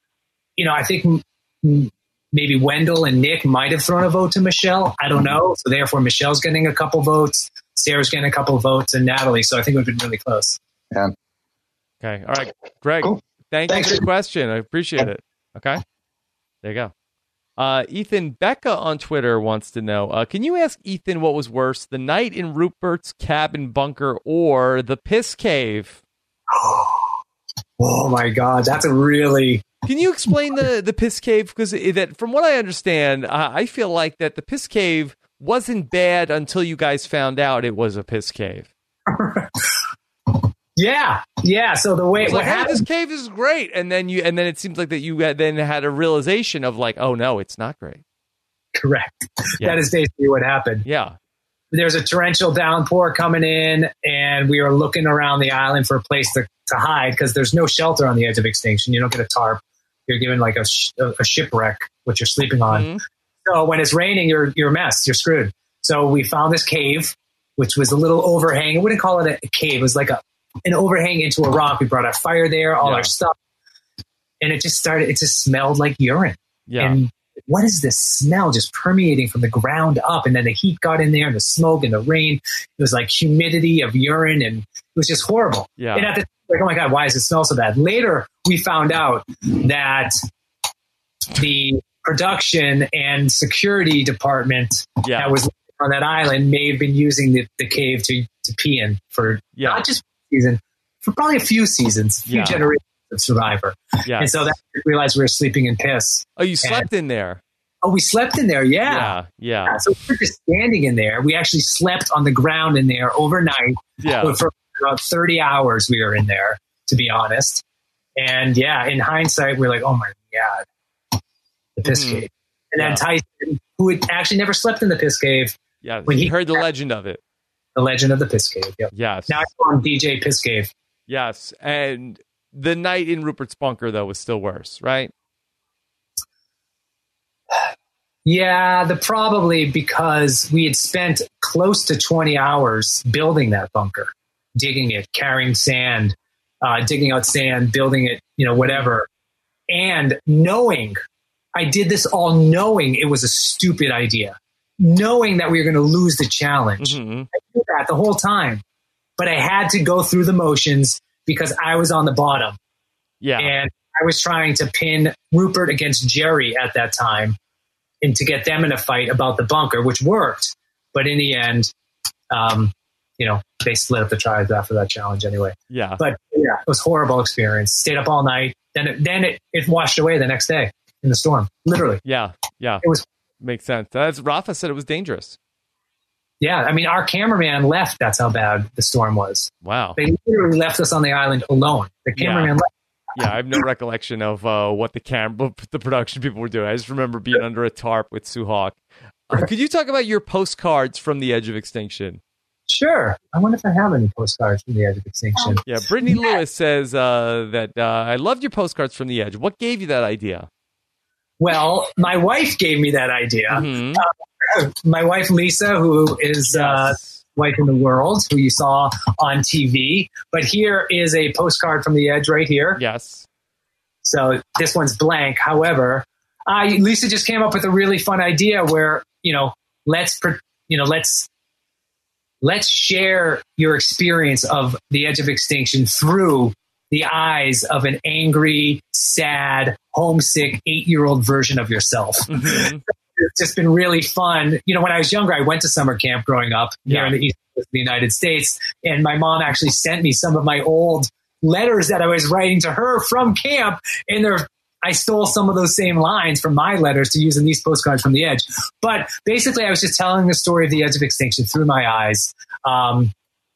I think maybe Wendell and Nick might have thrown a vote to Michelle. I don't know. So therefore, Michelle's getting a couple votes, Sarah's getting a couple of votes, and Natalie. So I think it would have been really close. Yeah. Okay. All right, Greg. Cool. Thanks for the question. I appreciate it. Okay. There you go. Ethan, Becca on Twitter wants to know, can you ask Ethan what was worse, the night in Rupert's cabin bunker or the piss cave? Oh my God. That's a really... Can you explain the piss cave? Because that, from what I understand, I feel like that the piss cave wasn't bad until you guys found out it was a piss cave. Yeah. So the way what happened, this cave is great, and then it seems like that you then had a realization of oh no, it's not great. Correct. Yeah. That is basically what happened. Yeah. There's a torrential downpour coming in, and we were looking around the island for a place to hide because there's no shelter on the Edge of Extinction. You don't get a tarp. You're given a shipwreck, which you're sleeping on. Mm-hmm. So when it's raining, you're a mess. You're screwed. So we found this cave, which was a little overhang. I wouldn't call it a cave. It was like an overhang into a rock. We brought our fire there, all our stuff. And it just smelled like urine. Yeah. And what is this smell just permeating from the ground up? And then the heat got in there and the smoke and the rain. It was like humidity of urine, and it was just horrible. Yeah. And at the oh my God, why does it smell so bad? Later, we found out that the production and security department that was on that island may have been using the cave to pee in for not just one season, for probably a few seasons, a few generations of Survivor. Yeah. And so that we realized we were sleeping in piss. Oh, you slept in there? Oh, we slept in there, yeah. So we were just standing in there. We actually slept on the ground in there overnight. Yeah. For about 30 hours we were in there, to be honest. And in hindsight, we're like, oh my God, the piss cave. And then Tyson, who had actually never slept in the piss cave. Yeah, when he heard the legend of it. The legend of the piss cave, Yes. Now I call him DJ Piss Cave. Yes, and the night in Rupert's bunker, though, was still worse, right? Yeah, probably because we had spent close to 20 hours building that bunker, digging it, carrying sand, digging out sand, building it, whatever. And I did this all knowing it was a stupid idea, knowing that we were going to lose the challenge. Mm-hmm. I knew that the whole time, but I had to go through the motions because I was on the bottom. Yeah. And I was trying to pin Rupert against Jerry at that time and to get them in a fight about the bunker, which worked. But in the end, they split up the tribes after that challenge anyway. Yeah. But yeah, it was a horrible experience. Stayed up all night. Then it washed away the next day in the storm, literally. Yeah. Yeah. It was. Makes sense. As Rafa said, it was dangerous. Yeah. I mean, our cameraman left. That's how bad the storm was. Wow. They literally left us on the island alone. The cameraman left. Yeah, I have no recollection of what the production people were doing. I just remember being under a tarp with Suhawk. Could you talk about your postcards from the Edge of Extinction? Sure. I wonder if I have any postcards from the Edge of Extinction. Yeah, Brittany Lewis says that I loved your postcards from the Edge. What gave you that idea? Well, my wife gave me that idea. Mm-hmm. My wife, Lisa, who is wife in the world, who you saw on TV. But here is a postcard from the Edge right here. Yes. So this one's blank. However, Lisa just came up with a really fun idea where, let's share your experience of the Edge of Extinction through the eyes of an angry, sad, homesick 8-year-old version of yourself. Mm-hmm. It's just been really fun. When I was younger, I went to summer camp growing up here in the East Coast of the United States. And my mom actually sent me some of my old letters that I was writing to her from camp. And I stole some of those same lines from my letters to use in these postcards from the Edge. But basically, I was just telling the story of the Edge of Extinction through my eyes. And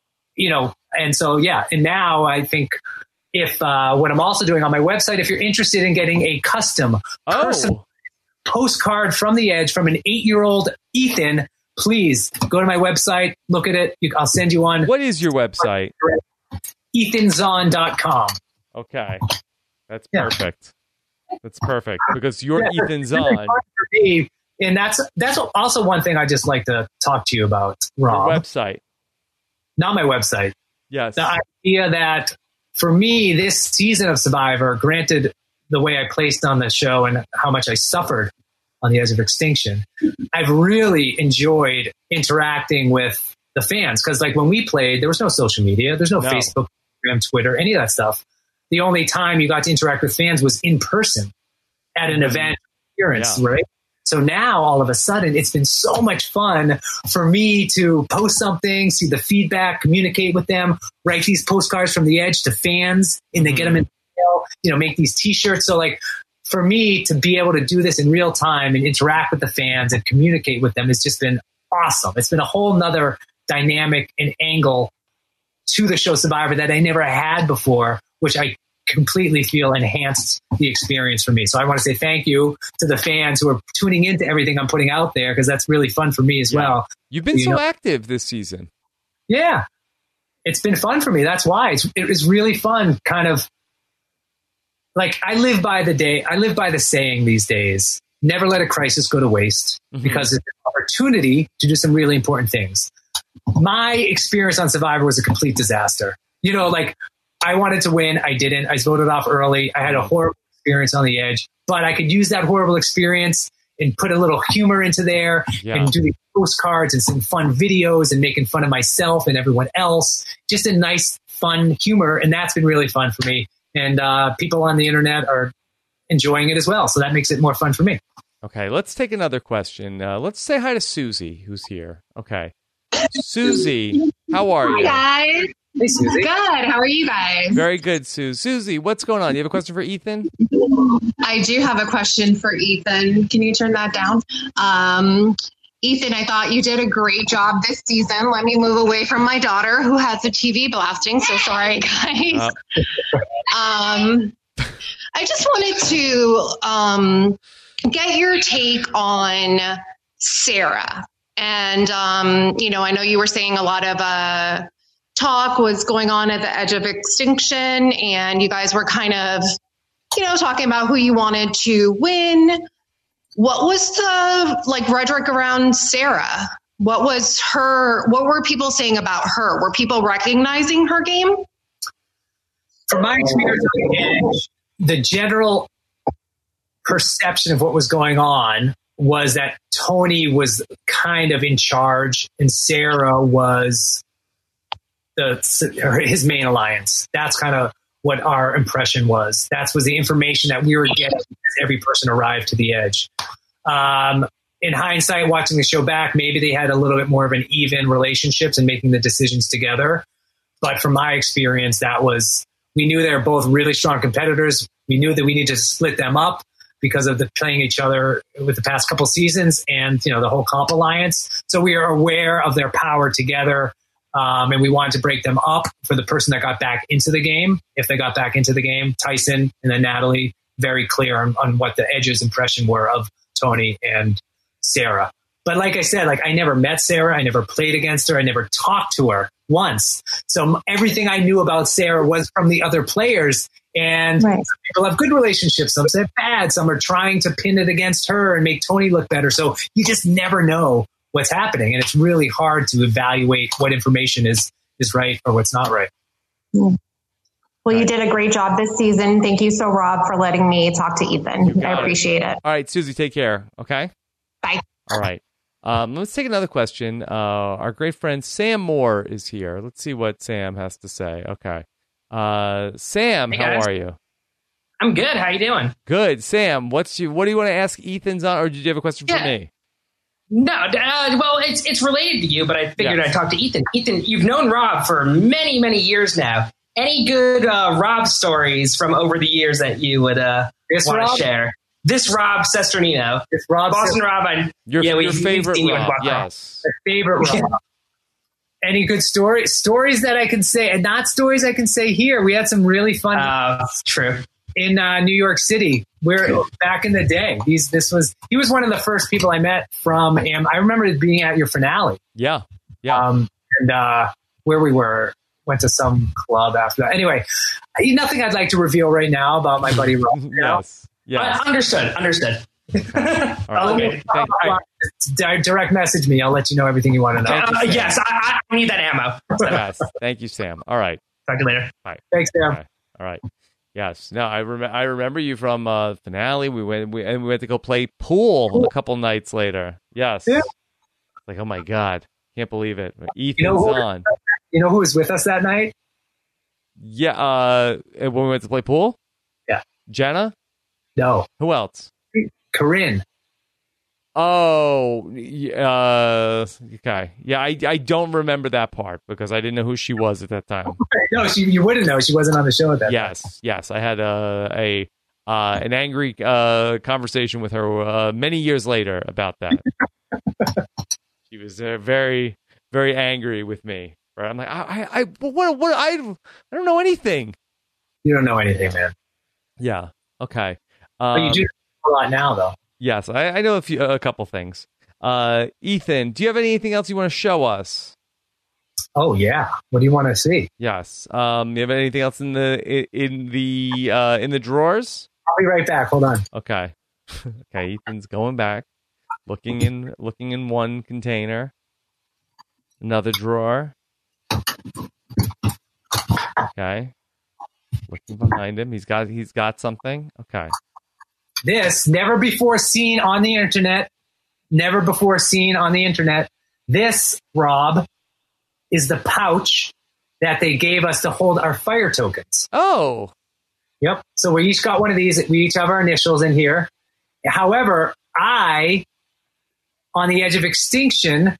so, yeah. And now I think if what I'm also doing on my website, if you're interested in getting a custom personal postcard from the Edge from an 8-year-old Ethan, please go to my website, look at it. I'll send you one. What is your website? EthanZahn.com. Okay. That's perfect. That's perfect because you're Ethan Zahn. And that's also one thing I just like to talk to you about, Rob. Your website. Not my website. Yes. The idea that for me, this season of Survivor, granted the way I placed on the show and how much I suffered on the Edge of Extinction, I've really enjoyed interacting with the fans. Because like when we played, there was no social media. There's no Facebook, Instagram, Twitter, any of that stuff. The only time you got to interact with fans was in person at an event appearance, right? So now, all of a sudden, it's been so much fun for me to post something, see the feedback, communicate with them, write these postcards from the Edge to fans, and they get them in the mail, make these T-shirts. So, like, for me to be able to do this in real time and interact with the fans and communicate with them has just been awesome. It's been a whole nother dynamic and angle to the show Survivor that I never had before, which I completely feel enhanced the experience for me. So I want to say thank you to the fans who are tuning into everything I'm putting out there, because that's really fun for me as well. You've been so active this season. Yeah. It's been fun for me. That's why it was really fun. Kind of like I live by the saying these days, never let a crisis go to waste, because it's an opportunity to do some really important things. My experience on Survivor was a complete disaster. Like I wanted to win. I didn't. I was voted off early. I had a horrible experience on the Edge, but I could use that horrible experience and put a little humor into there and do the postcards and some fun videos and making fun of myself and everyone else. Just a nice, fun humor. And that's been really fun for me. And people on the internet are enjoying it as well. So that makes it more fun for me. Okay, let's take another question. Let's say hi to Susie, who's here. Okay. Susie, how are you? Hi, guys. Hey, Susie. Good. How are you guys? Very good, Sue. Susie, what's going on? Do you have a question for Ethan? I do have a question for Ethan. Can you turn that down? Ethan, I thought you did a great job this season. Let me move away from my daughter who has the TV blasting. So sorry, guys. I just wanted to get your take on Sarah. And, I know you were saying a lot of talk was going on at the Edge of Extinction, and you guys were kind of, talking about who you wanted to win. What was the rhetoric around Sarah? What were people saying about her? Were people recognizing her game? From my experience on the Edge, the general perception of what was going on was that Tony was kind of in charge and Sarah was his main alliance. That's kind of what our impression was. That was the information that we were getting as every person arrived to the Edge. In hindsight, watching the show back, maybe they had a little bit more of an even relationships and making the decisions together. But from my experience, we knew they were both really strong competitors. We knew that we needed to split them up because of the playing each other with the past couple seasons and, the whole comp alliance. So we are aware of their power together. And we wanted to break them up for the person that got back into the game. If they got back into the game, Tyson and then Natalie, very clear on what the Edge's impression were of Tony and Sarah. But like I said, I never met Sarah. I never played against her. I never talked to her once. So everything I knew about Sarah was from the other players. And Some people have good relationships. Some have bad. Some are trying to pin it against her and make Tony look better. So you just never know what's happening. And it's really hard to evaluate what information is right or what's not right. Well, you did a great job this season. Thank you so, Rob, for letting me talk to Ethan. I appreciate it. All right, Susie, take care. Okay? Bye. All right. Let's take another question. Our great friend Sam Moore is here. Let's see what Sam has to say. Okay. Sam, hey, how are you? I'm good. How you doing? Good. Sam, what do you want to ask Ethan's on, or did you have a question for me? No, well, it's related to you, but I figured I'd talk to Ethan. Ethan, you've known Rob for many, many years now. Any good Rob stories from over the years that you would want to share? This Rob Sesternino. This Rob Boston Rob. Your favorite Rob, yes. My favorite Rob. Any good stories that I can say, and not stories I can say here. We had some really fun. True. In New York City, where back in the day, he was one of the first people I met from. I remember being at your finale. Yeah. And where we went to some club after that. Anyway, nothing I'd like to reveal right now about my buddy Rob. Yes. Understood. Okay. Direct message me. I'll let you know everything you want to know. Yes, I need that ammo. Yes. Thank you, Sam. All right. Talk to you later. Bye. Thanks, Sam. All right. Yes. No, I remember you from finale. We went to go play pool a couple nights later. Yes. Yeah. Like, oh my God, can't believe it. Ethan's on. You know who was with us that night? Yeah. When we went to play pool. Yeah. Jenna. No. Who else? Corinne. Oh, okay. Yeah, I don't remember that part because I didn't know who she was at that time. No, you wouldn't know. She wasn't on the show at that time. Yes. I had an angry conversation with her many years later about that. She was very, very angry with me. Right? I'm like, I don't know anything. You don't know anything, man. Yeah. Okay. But you do a lot now, though. Yes, I know a couple things. Ethan, do you have anything else you want to show us? Oh yeah, what do you want to see? Yes. You have anything else in the drawers? I'll be right back. Hold on. Okay. Okay. Ethan's going back, looking in one container, another drawer. Okay. Looking behind him, he's got something. Okay. This, never before seen on the internet. This, Rob, is the pouch that they gave us to hold our fire tokens. Oh. Yep. So we each got one of these. We each have our initials in here. However, I, on the edge of extinction,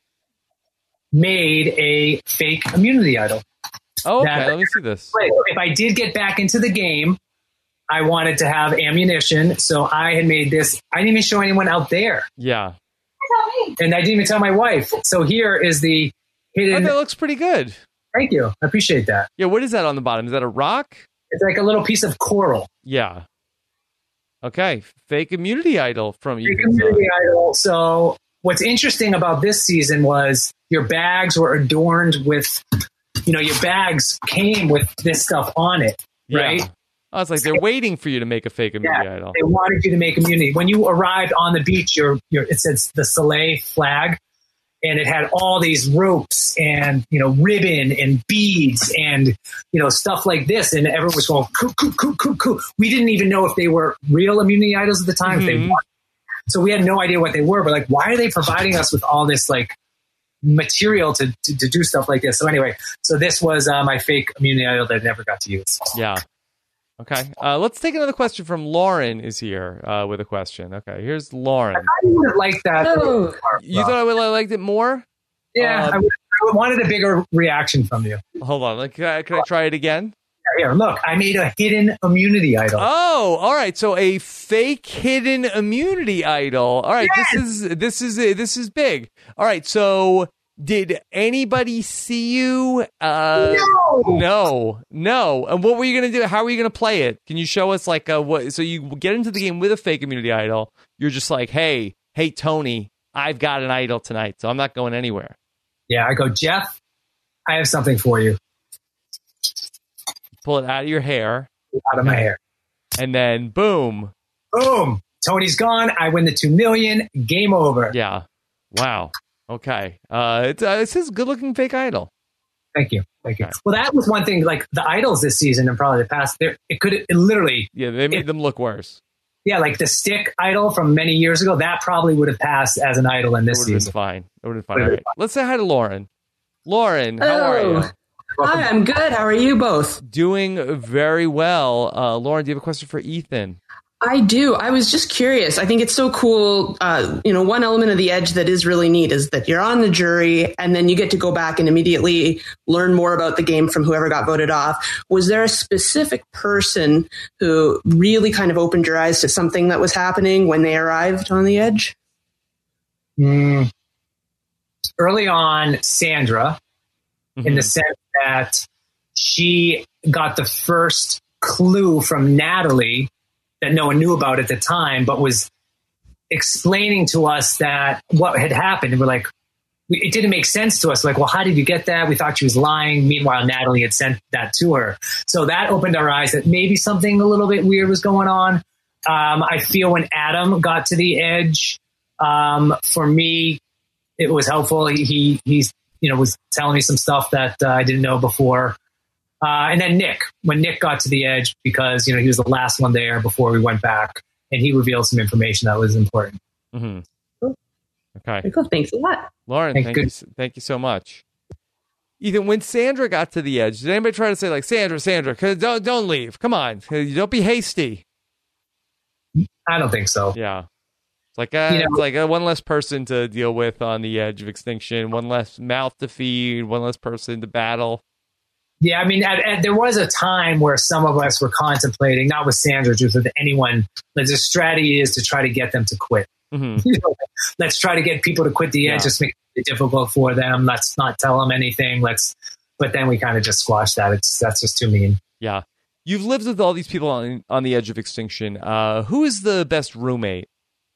made a fake immunity idol. Oh, okay. Let me see this. If I did get back into the game, I wanted to have ammunition, so I had made this. I didn't even show anyone out there. Yeah. And I didn't even tell my wife. So here is the hidden. Oh, that looks pretty good. Thank you. I appreciate that. Yeah, what is that on the bottom? Is that a rock? It's like a little piece of coral. Yeah. Okay. Fake immunity idol from you. Fake immunity idol. So what's interesting about this season was your bags were adorned with, your bags came with this stuff on it, right? Yeah. Oh, it's like they're waiting for you to make a fake immunity idol. They wanted you to make immunity. When you arrived on the beach, it says the Soleil flag, and it had all these ropes and, ribbon and beads and, stuff like this. And everyone was going, cool. We didn't even know if they were real immunity idols at the time. If they weren't. So we had no idea what they were. But like, why are they providing us with all this like material to do stuff like this? So anyway, this was my fake immunity idol that I never got to use. Yeah. Okay. Let's take another question from Lauren is here with a question. Okay. Here's Lauren. I thought you would have liked that. Oh. You thought I would have liked it more? Yeah. I wanted a bigger reaction from you. Hold on. Can I try it again? Here, look, I made a hidden immunity idol. Oh, all right. So a fake hidden immunity idol. All right. Yes. This is big. All right. So did anybody see you? No. And what were you going to do? How were you going to play it? Can you show us like what? So you get into the game with a fake immunity idol. You're just like, hey, Tony, I've got an idol tonight, so I'm not going anywhere. Yeah. I go, Jeff, I have something for you. Pull it out of your hair. Out of my hair. And then boom. Tony's gone. I win the $2 million. Game over. Yeah. Wow. Okay. It's his good looking fake idol. Thank you. Okay. Well, that was one thing, like the idols this season and probably the past, it literally. Yeah, they made them look worse. Yeah, like the stick idol from many years ago, that probably would have passed as an idol in this season. It would have been fine. All right. Let's say hi to Lauren. Lauren, how are you? Hi, I'm good. How are you both? Doing very well. Lauren, do you have a question for Ethan? I do. I was just curious. I think it's so cool. One element of the Edge that is really neat is that you're on the jury and then you get to go back and immediately learn more about the game from whoever got voted off. Was there a specific person who really kind of opened your eyes to something that was happening when they arrived on the Edge? Early on, Sandra, in the sense that she got the first clue from Natalie that no one knew about at the time, but was explaining to us that what had happened. And we're like, it didn't make sense to us. Like, well, how did you get that? We thought she was lying. Meanwhile, Natalie had sent that to her. So that opened our eyes that maybe something a little bit weird was going on. I feel when Adam got to the Edge, for me, it was helpful. He was telling me some stuff that I didn't know before. And then when Nick got to the Edge, because, he was the last one there before we went back, and he revealed some information that was important. Mm-hmm. Cool. Okay. Cool. Thanks a lot. Lauren, thank you so much. Ethan, when Sandra got to the Edge, did anybody try to say, like, Sandra, don't leave. Come on. Don't be hasty. I don't think so. Yeah. It's like one less person to deal with on the edge of extinction, one less mouth to feed, one less person to battle. Yeah, I mean, there was a time where some of us were contemplating, not with Sandra, just with anyone, that the strategy is to try to get them to quit. Mm-hmm. Let's try to get people to quit the Edge, just make it difficult for them. Let's not tell them anything. But then we kind of just squashed that. That's just too mean. Yeah. You've lived with all these people on the edge of extinction. Who is the best roommate?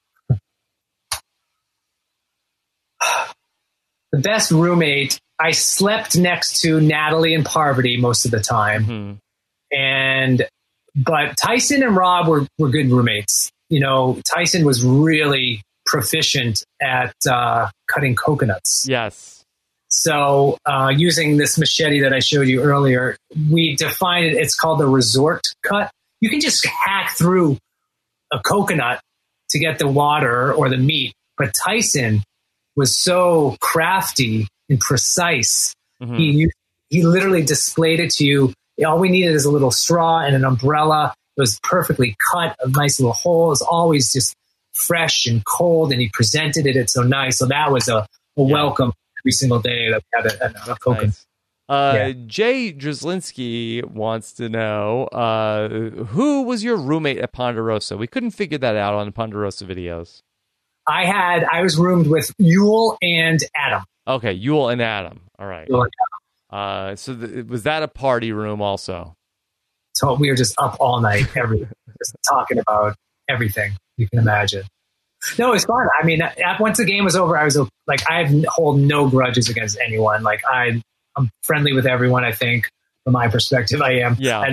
The best roommate, I slept next to Natalie and Parvati most of the time. Mm-hmm. But Tyson and Rob were good roommates. Tyson was really proficient at cutting coconuts. Yes. So using this machete that I showed you earlier, we defined it. It's called the resort cut. You can just hack through a coconut to get the water or the meat. But Tyson was so crafty and precise. Mm-hmm. He literally displayed it to you. All we needed is a little straw and an umbrella. It was perfectly cut, a nice little hole. It was always just fresh and cold, and he presented it so nice. So that was a welcome every single day that we had a coconut. Nice. Jay Drzlinski wants to know, who was your roommate at Ponderosa? We couldn't figure that out on the Ponderosa videos. I was roomed with Yule and Adam. Okay, Yule and Adam. All right. Was that a party room also? So we were just up all night, just talking about everything you can imagine. No, it was fun. I mean, once the game was over, I was like, I hold no grudges against anyone. Like I'm friendly with everyone. I think, from my perspective, I am. Yeah. And like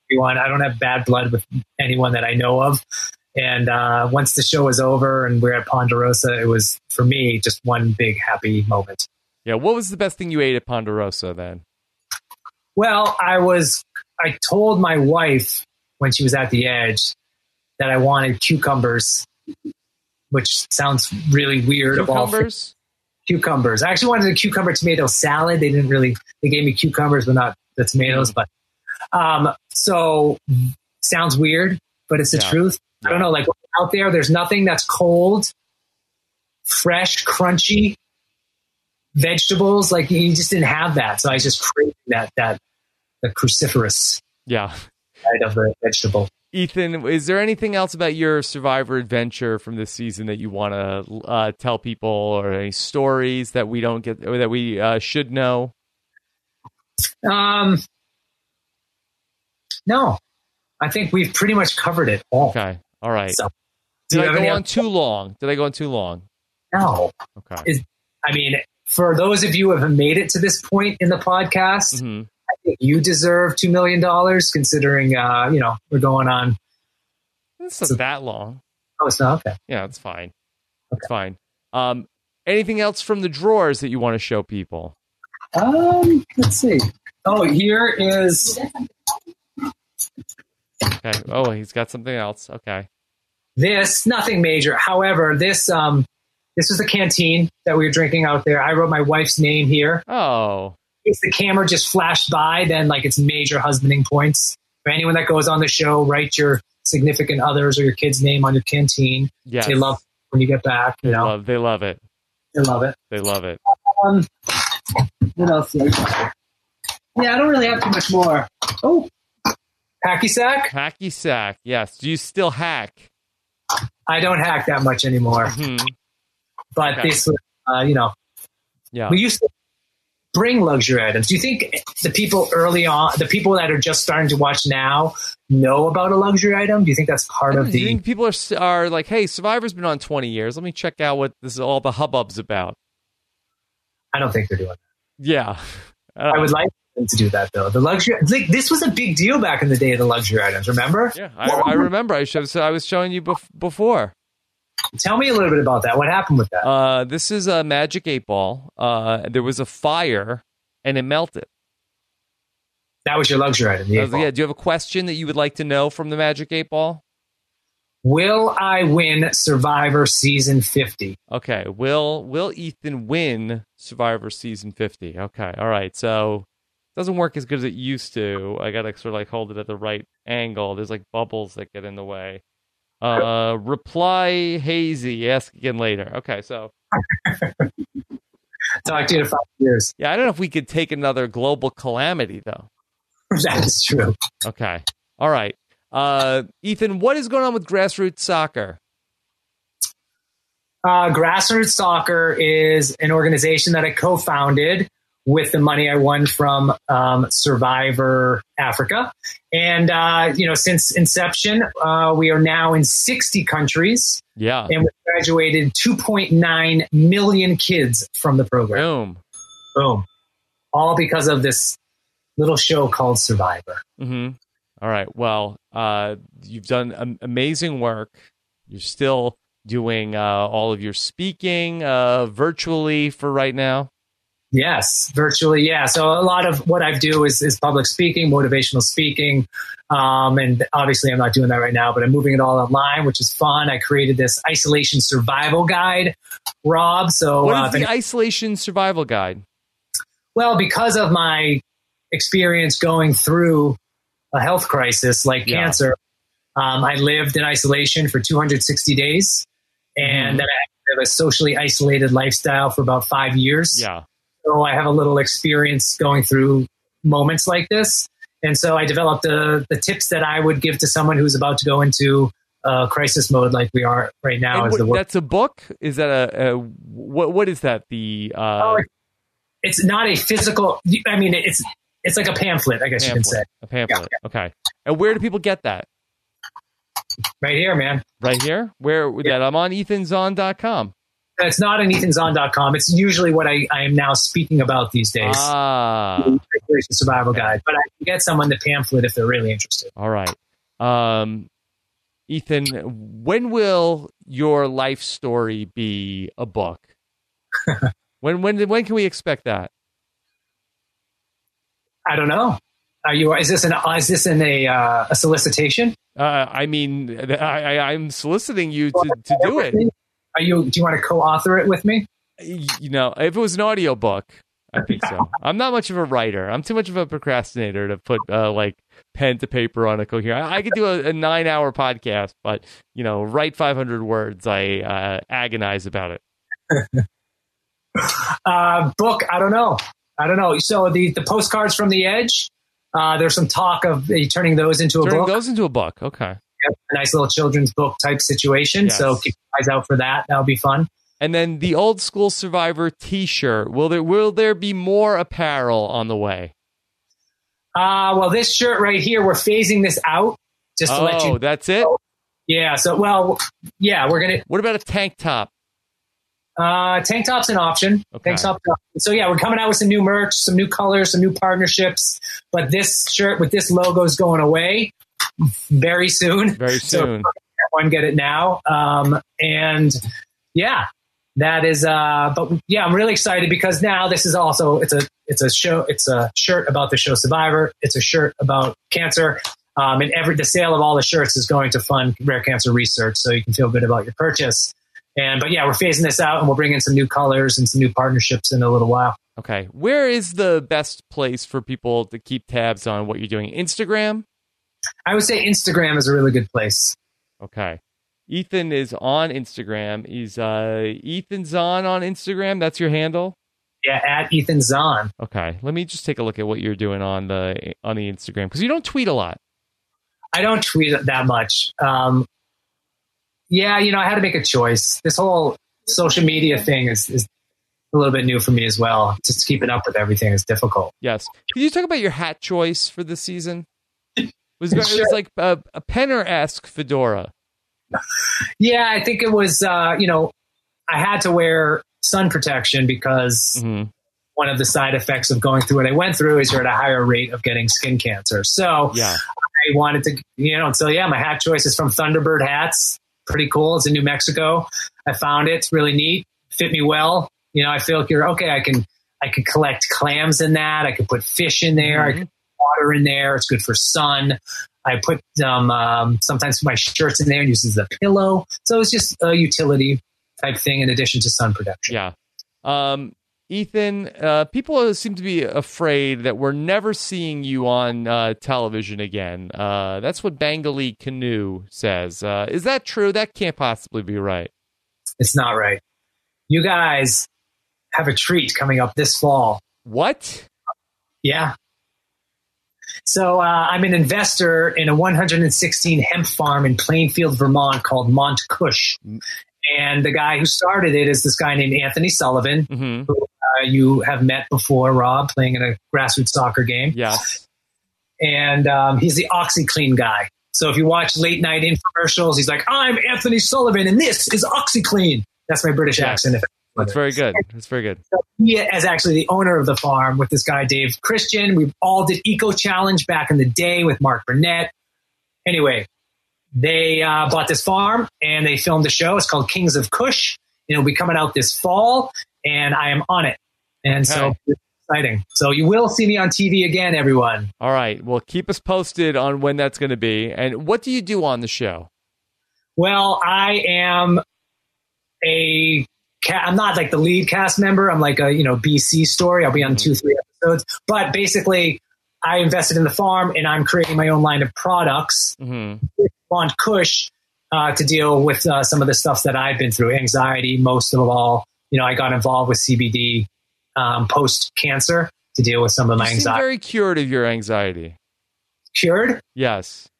everyone. I don't have bad blood with anyone that I know of. And once the show was over and we're at Ponderosa, it was, for me, just one big happy moment. Yeah. What was the best thing you ate at Ponderosa then? Well, I told my wife when she was at the Edge that I wanted cucumbers, which sounds really weird. Cucumbers? Cucumbers. I actually wanted a cucumber tomato salad. They gave me cucumbers, but not the tomatoes. But so sounds weird, but it's the truth. I don't know, like out there's nothing that's cold, fresh, crunchy vegetables. Like you just didn't have that. So I just craved the cruciferous side of the vegetable. Ethan, is there anything else about your Survivor adventure from this season that you want to tell people, or any stories that we don't get, or that we should know? No, I think we've pretty much covered it all. Okay. All right. So, Did I go on too long? No. Okay. I mean, for those of you who have made it to this point in the podcast, I think you deserve $2 million, considering, we're going on. It's not that long. Oh, it's not? Okay. Yeah, it's fine. It's fine. Anything else from the drawers that you want to show people? Let's see. Oh, here is... Okay. Oh, he's got something else. Okay. This, nothing major. However, this was the canteen that we were drinking out there. I wrote my wife's name here. Oh. If the camera just flashed by, then like it's major husbanding points. For anyone that goes on the show, write your significant others or your kid's name on your canteen. Yes. They love it when you get back. They love it. They love it. They love it. What else? Yeah, I don't really have too much more. Oh. Hacky sack? Hacky sack, yes. Do you still hack? I don't hack that much anymore. But this was, we used to bring luxury items. Do you think the people early on, the people that are just starting to watch now, know about a luxury item? Do you think that's part of the... Do you think people are like, hey, Survivor's been on 20 years. Let me check out what this is all the hubbub's about. I don't think they're doing that. Yeah. I would like them to do that, though. The luxury... this was a big deal back in the day of the luxury items, remember? Yeah, I remember. I was showing you before. Tell me a little bit about that. What happened with that? This is a Magic 8 Ball. There was a fire, and it melted. That was your luxury item, the 8 ball. Yeah. Do you have a question that you would like to know from the Magic 8 Ball? Will I win Survivor Season 50? Okay. Will Ethan win Survivor Season 50? Okay. All right. So it doesn't work as good as it used to. I got to sort of like hold it at the right angle. There's like bubbles that get in the way. Reply hazy. Ask again later. Okay. So talk to you in 5 years. Yeah. I don't know if we could take another global calamity, though. That is true. Okay. All right. Ethan, what is going on with Grassroots Soccer? Grassroots Soccer is an organization that I co-founded with the money I won from Survivor Africa. And, since inception, we are now in 60 countries. Yeah. And we graduated 2.9 million kids from the program. Boom. All because of this little show called Survivor. Mm-hmm. All right. Well, you've done amazing work. You're still doing all of your speaking virtually for right now. Yes, virtually. Yeah. So a lot of what I do is public speaking, motivational speaking. And obviously I'm not doing that right now, but I'm moving it all online, which is fun. I created this isolation survival guide, Rob. So what is the isolation survival guide? Well, because of my experience going through a health crisis like cancer, I lived in isolation for 260 days. And then I have a socially isolated lifestyle for about 5 years. Yeah. So I have a little experience going through moments like this. And so I developed the tips that I would give to someone who's about to go into crisis mode like we are right now. That's a book? Is that what is that? It's not a physical, I mean, it's like a pamphlet, I guess you can say. A pamphlet. Yeah. Okay. And where do people get that? Right here, man. Right here? Where? That I'm on ethanzon.com. It's not on ethanzon.com. It's usually what I am now speaking about these days. Regulation Survival Guide. But I can get someone the pamphlet if they're really interested. All right. Ethan, when will your life story be a book? When can we expect that? I don't know. Is this in a solicitation? I mean, I'm soliciting you to do it. Do you want to co-author it with me? You know, if it was an audiobook, I think so. I'm not much of a writer. I'm too much of a procrastinator to put like pen to paper on a coherent. I could do a 9-hour podcast, but write 500 words. I agonize about it. Book, I don't know. So the postcards from the edge. There's some talk of turning those into a book. Turning those into a book. Okay. Yep, a nice little children's book type situation. Yes. So keep your eyes out for that. That'll be fun. And then the Old School Survivor T-shirt. Will there be more apparel on the way? Well, this shirt right here, we're phasing this out just to let you know. Oh, that's it? Yeah. So, we're gonna. What about a tank top? Tank top's an option. Okay. Tank top. So yeah, we're coming out with some new merch, some new colors, some new partnerships. But this shirt with this logo is going away very soon. Very soon. So everyone get it now. And yeah, that is. But yeah, I'm really excited because now this is also it's a show. It's a shirt about the show Survivor. It's a shirt about cancer. And the sale of all the shirts is going to fund rare cancer research, so you can feel good about your purchase. But yeah, we're phasing this out, and we'll bring in some new colors and some new partnerships in a little while. Okay. Where is the best place for people to keep tabs on what you're doing? Instagram? I would say Instagram is a really good place. Okay. Ethan is on Instagram. He's Ethan Zahn on Instagram. That's your handle? Yeah, at Ethan Zahn. Okay. Let me just take a look at what you're doing on the Instagram, because you don't tweet a lot. I don't tweet that much. Yeah, I had to make a choice. This whole social media thing is a little bit new for me as well. Just keeping up with everything is difficult. Yes. Can you talk about your hat choice for this season? It was like a Penner-esque fedora. Yeah, I think it was, I had to wear sun protection because one of the side effects of going through what I went through is you're at a higher rate of getting skin cancer. So I wanted to, so yeah, my hat choice is from Thunderbird Hats. Pretty cool. It's in New Mexico. I found it. It's really neat. Fit me well. I feel like I can collect clams in that. I could put fish in there. I could put water in there. It's good for sun. I put sometimes my shirts in there and use as a pillow. So it's just a utility type thing in addition to sun protection. Yeah. Ethan, people seem to be afraid that we're never seeing you on television again. That's what Bengali Canoe says. Is that true? That can't possibly be right. It's not right. You guys have a treat coming up this fall. What? Yeah. So I'm an investor in a 116 hemp farm in Plainfield, Vermont called Mont Kush. And the guy who started it is this guy named Anthony Sullivan, who you have met before, Rob, playing in a grassroots soccer game. Yeah. And he's the OxyClean guy. So if you watch late night infomercials, he's like, I'm Anthony Sullivan, and this is OxyClean. That's my British accent. That's very good. That's very good. So he is actually the owner of the farm with this guy, Dave Christian. We all did Eco Challenge back in the day with Mark Burnett. Anyway, they bought this farm and they filmed a show. It's called Kings of Kush. It'll be coming out this fall, and I am on it. And so it's exciting. So you will see me on TV again, everyone. All right. Well, keep us posted on when that's going to be. And what do you do on the show? Well, I am I'm not like the lead cast member. I'm like a, BC story. I'll be on 2-3 episodes. But basically, I invested in the farm and I'm creating my own line of products with Mont Kush to deal with some of the stuff that I've been through. Anxiety, most of all. I got involved with CBD post-cancer to deal with some of my anxiety. You seem very cured of your anxiety. Cured? Yes.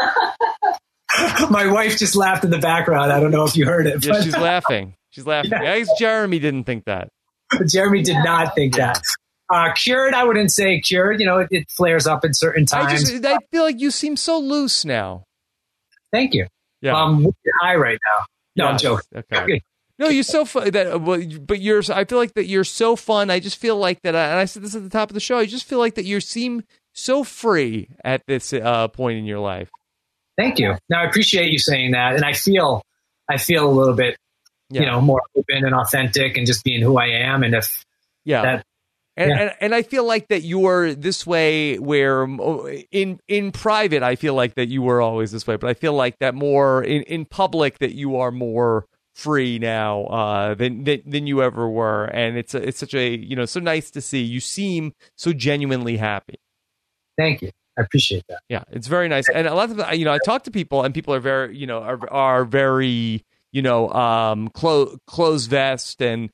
My wife just laughed in the background. I don't know if you heard it. Yeah, she's laughing. She's laughing. Yeah. I guess Jeremy didn't think that. Jeremy did not think that. Cured, I wouldn't say cured. It flares up in certain times. I feel like you seem so loose now. Thank you. Yeah. I'm high right now. No, I'm joking. Okay. No, you're so fun. But you're. I feel like that you're so fun. I just feel like that. And I said this at the top of the show. I just feel like that you seem so free at this point in your life. Thank you. Now I appreciate you saying that, and I feel a little bit, more open and authentic, and just being who I am. And if And I feel like that you are this way where in private, I feel like that you were always this way, but I feel like that more in public that you are more free now than you ever were. And it's such a, so nice to see. You seem so genuinely happy. Thank you. I appreciate that. Yeah, it's very nice. And a lot of, I talk to people and people are very, are very, close vest and,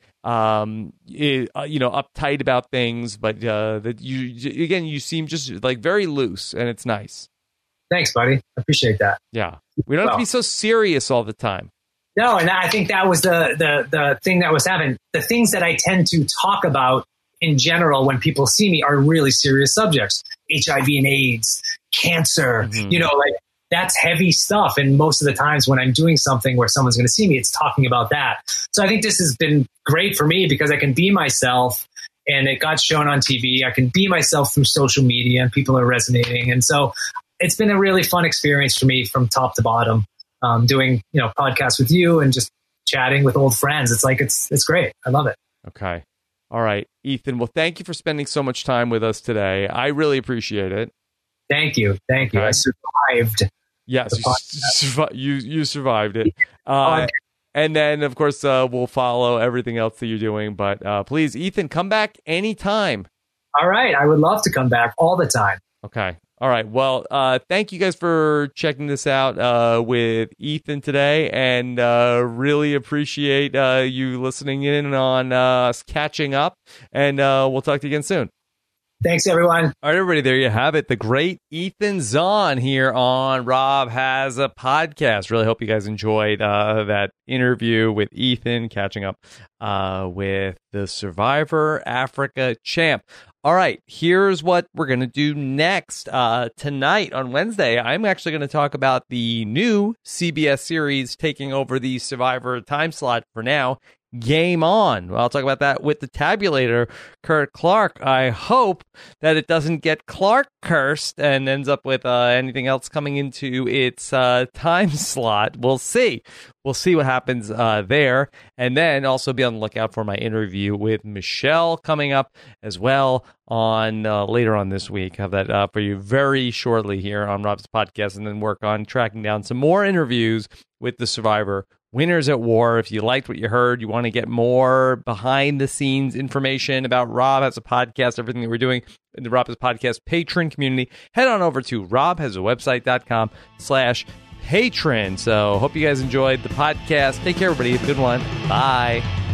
uptight about things, but that you seem just like very loose, and it's nice. Thanks, buddy. I appreciate that. Yeah, we don't have to be so serious all the time. No, and I think that was the thing that was happening. The things that I tend to talk about in general when people see me are really serious subjects: HIV and AIDS, cancer. That's heavy stuff. And most of the times when I'm doing something where someone's going to see me, it's talking about that. So I think this has been great for me because I can be myself, and it got shown on TV. I can be myself through social media, and people are resonating. And so it's been a really fun experience for me from top to bottom, doing, podcasts with you and just chatting with old friends. It's like, it's great. I love it. Okay. All right, Ethan. Well, thank you for spending so much time with us today. I really appreciate it. Thank you. Thank you. I survived. Yes, you survived it. And then, of course, we'll follow everything else that you're doing. But please, Ethan, come back anytime. All right. I would love to come back all the time. Okay. All right. Well, thank you guys for checking this out with Ethan today, and really appreciate you listening in on us catching up. And we'll talk to you again soon. Thanks, everyone. All right, everybody, there you have it. The great Ethan Zohn here on Rob Has a Podcast. Really hope you guys enjoyed that interview with Ethan, catching up with the Survivor Africa champ. All right, here's what we're going to do next. Tonight, on Wednesday, I'm actually going to talk about the new CBS series taking over the Survivor time slot for now, Game On. Well, I'll talk about that with the tabulator, Kurt Clark. I hope that it doesn't get Clark cursed and ends up with anything else coming into its time slot. We'll see. We'll see what happens there. And then also be on the lookout for my interview with Michelle coming up as well on later on this week. Have that for you very shortly here on Rob's Podcast, and then work on tracking down some more interviews with the Survivor Winners at War. If you liked what you heard, you want to get more behind-the-scenes information about Rob Has a Podcast, everything that we're doing in the Rob Has a Podcast patron community, head on over to robhasawebsite.com/patron. So hope you guys enjoyed the podcast. Take care, everybody. Have a good one. Bye.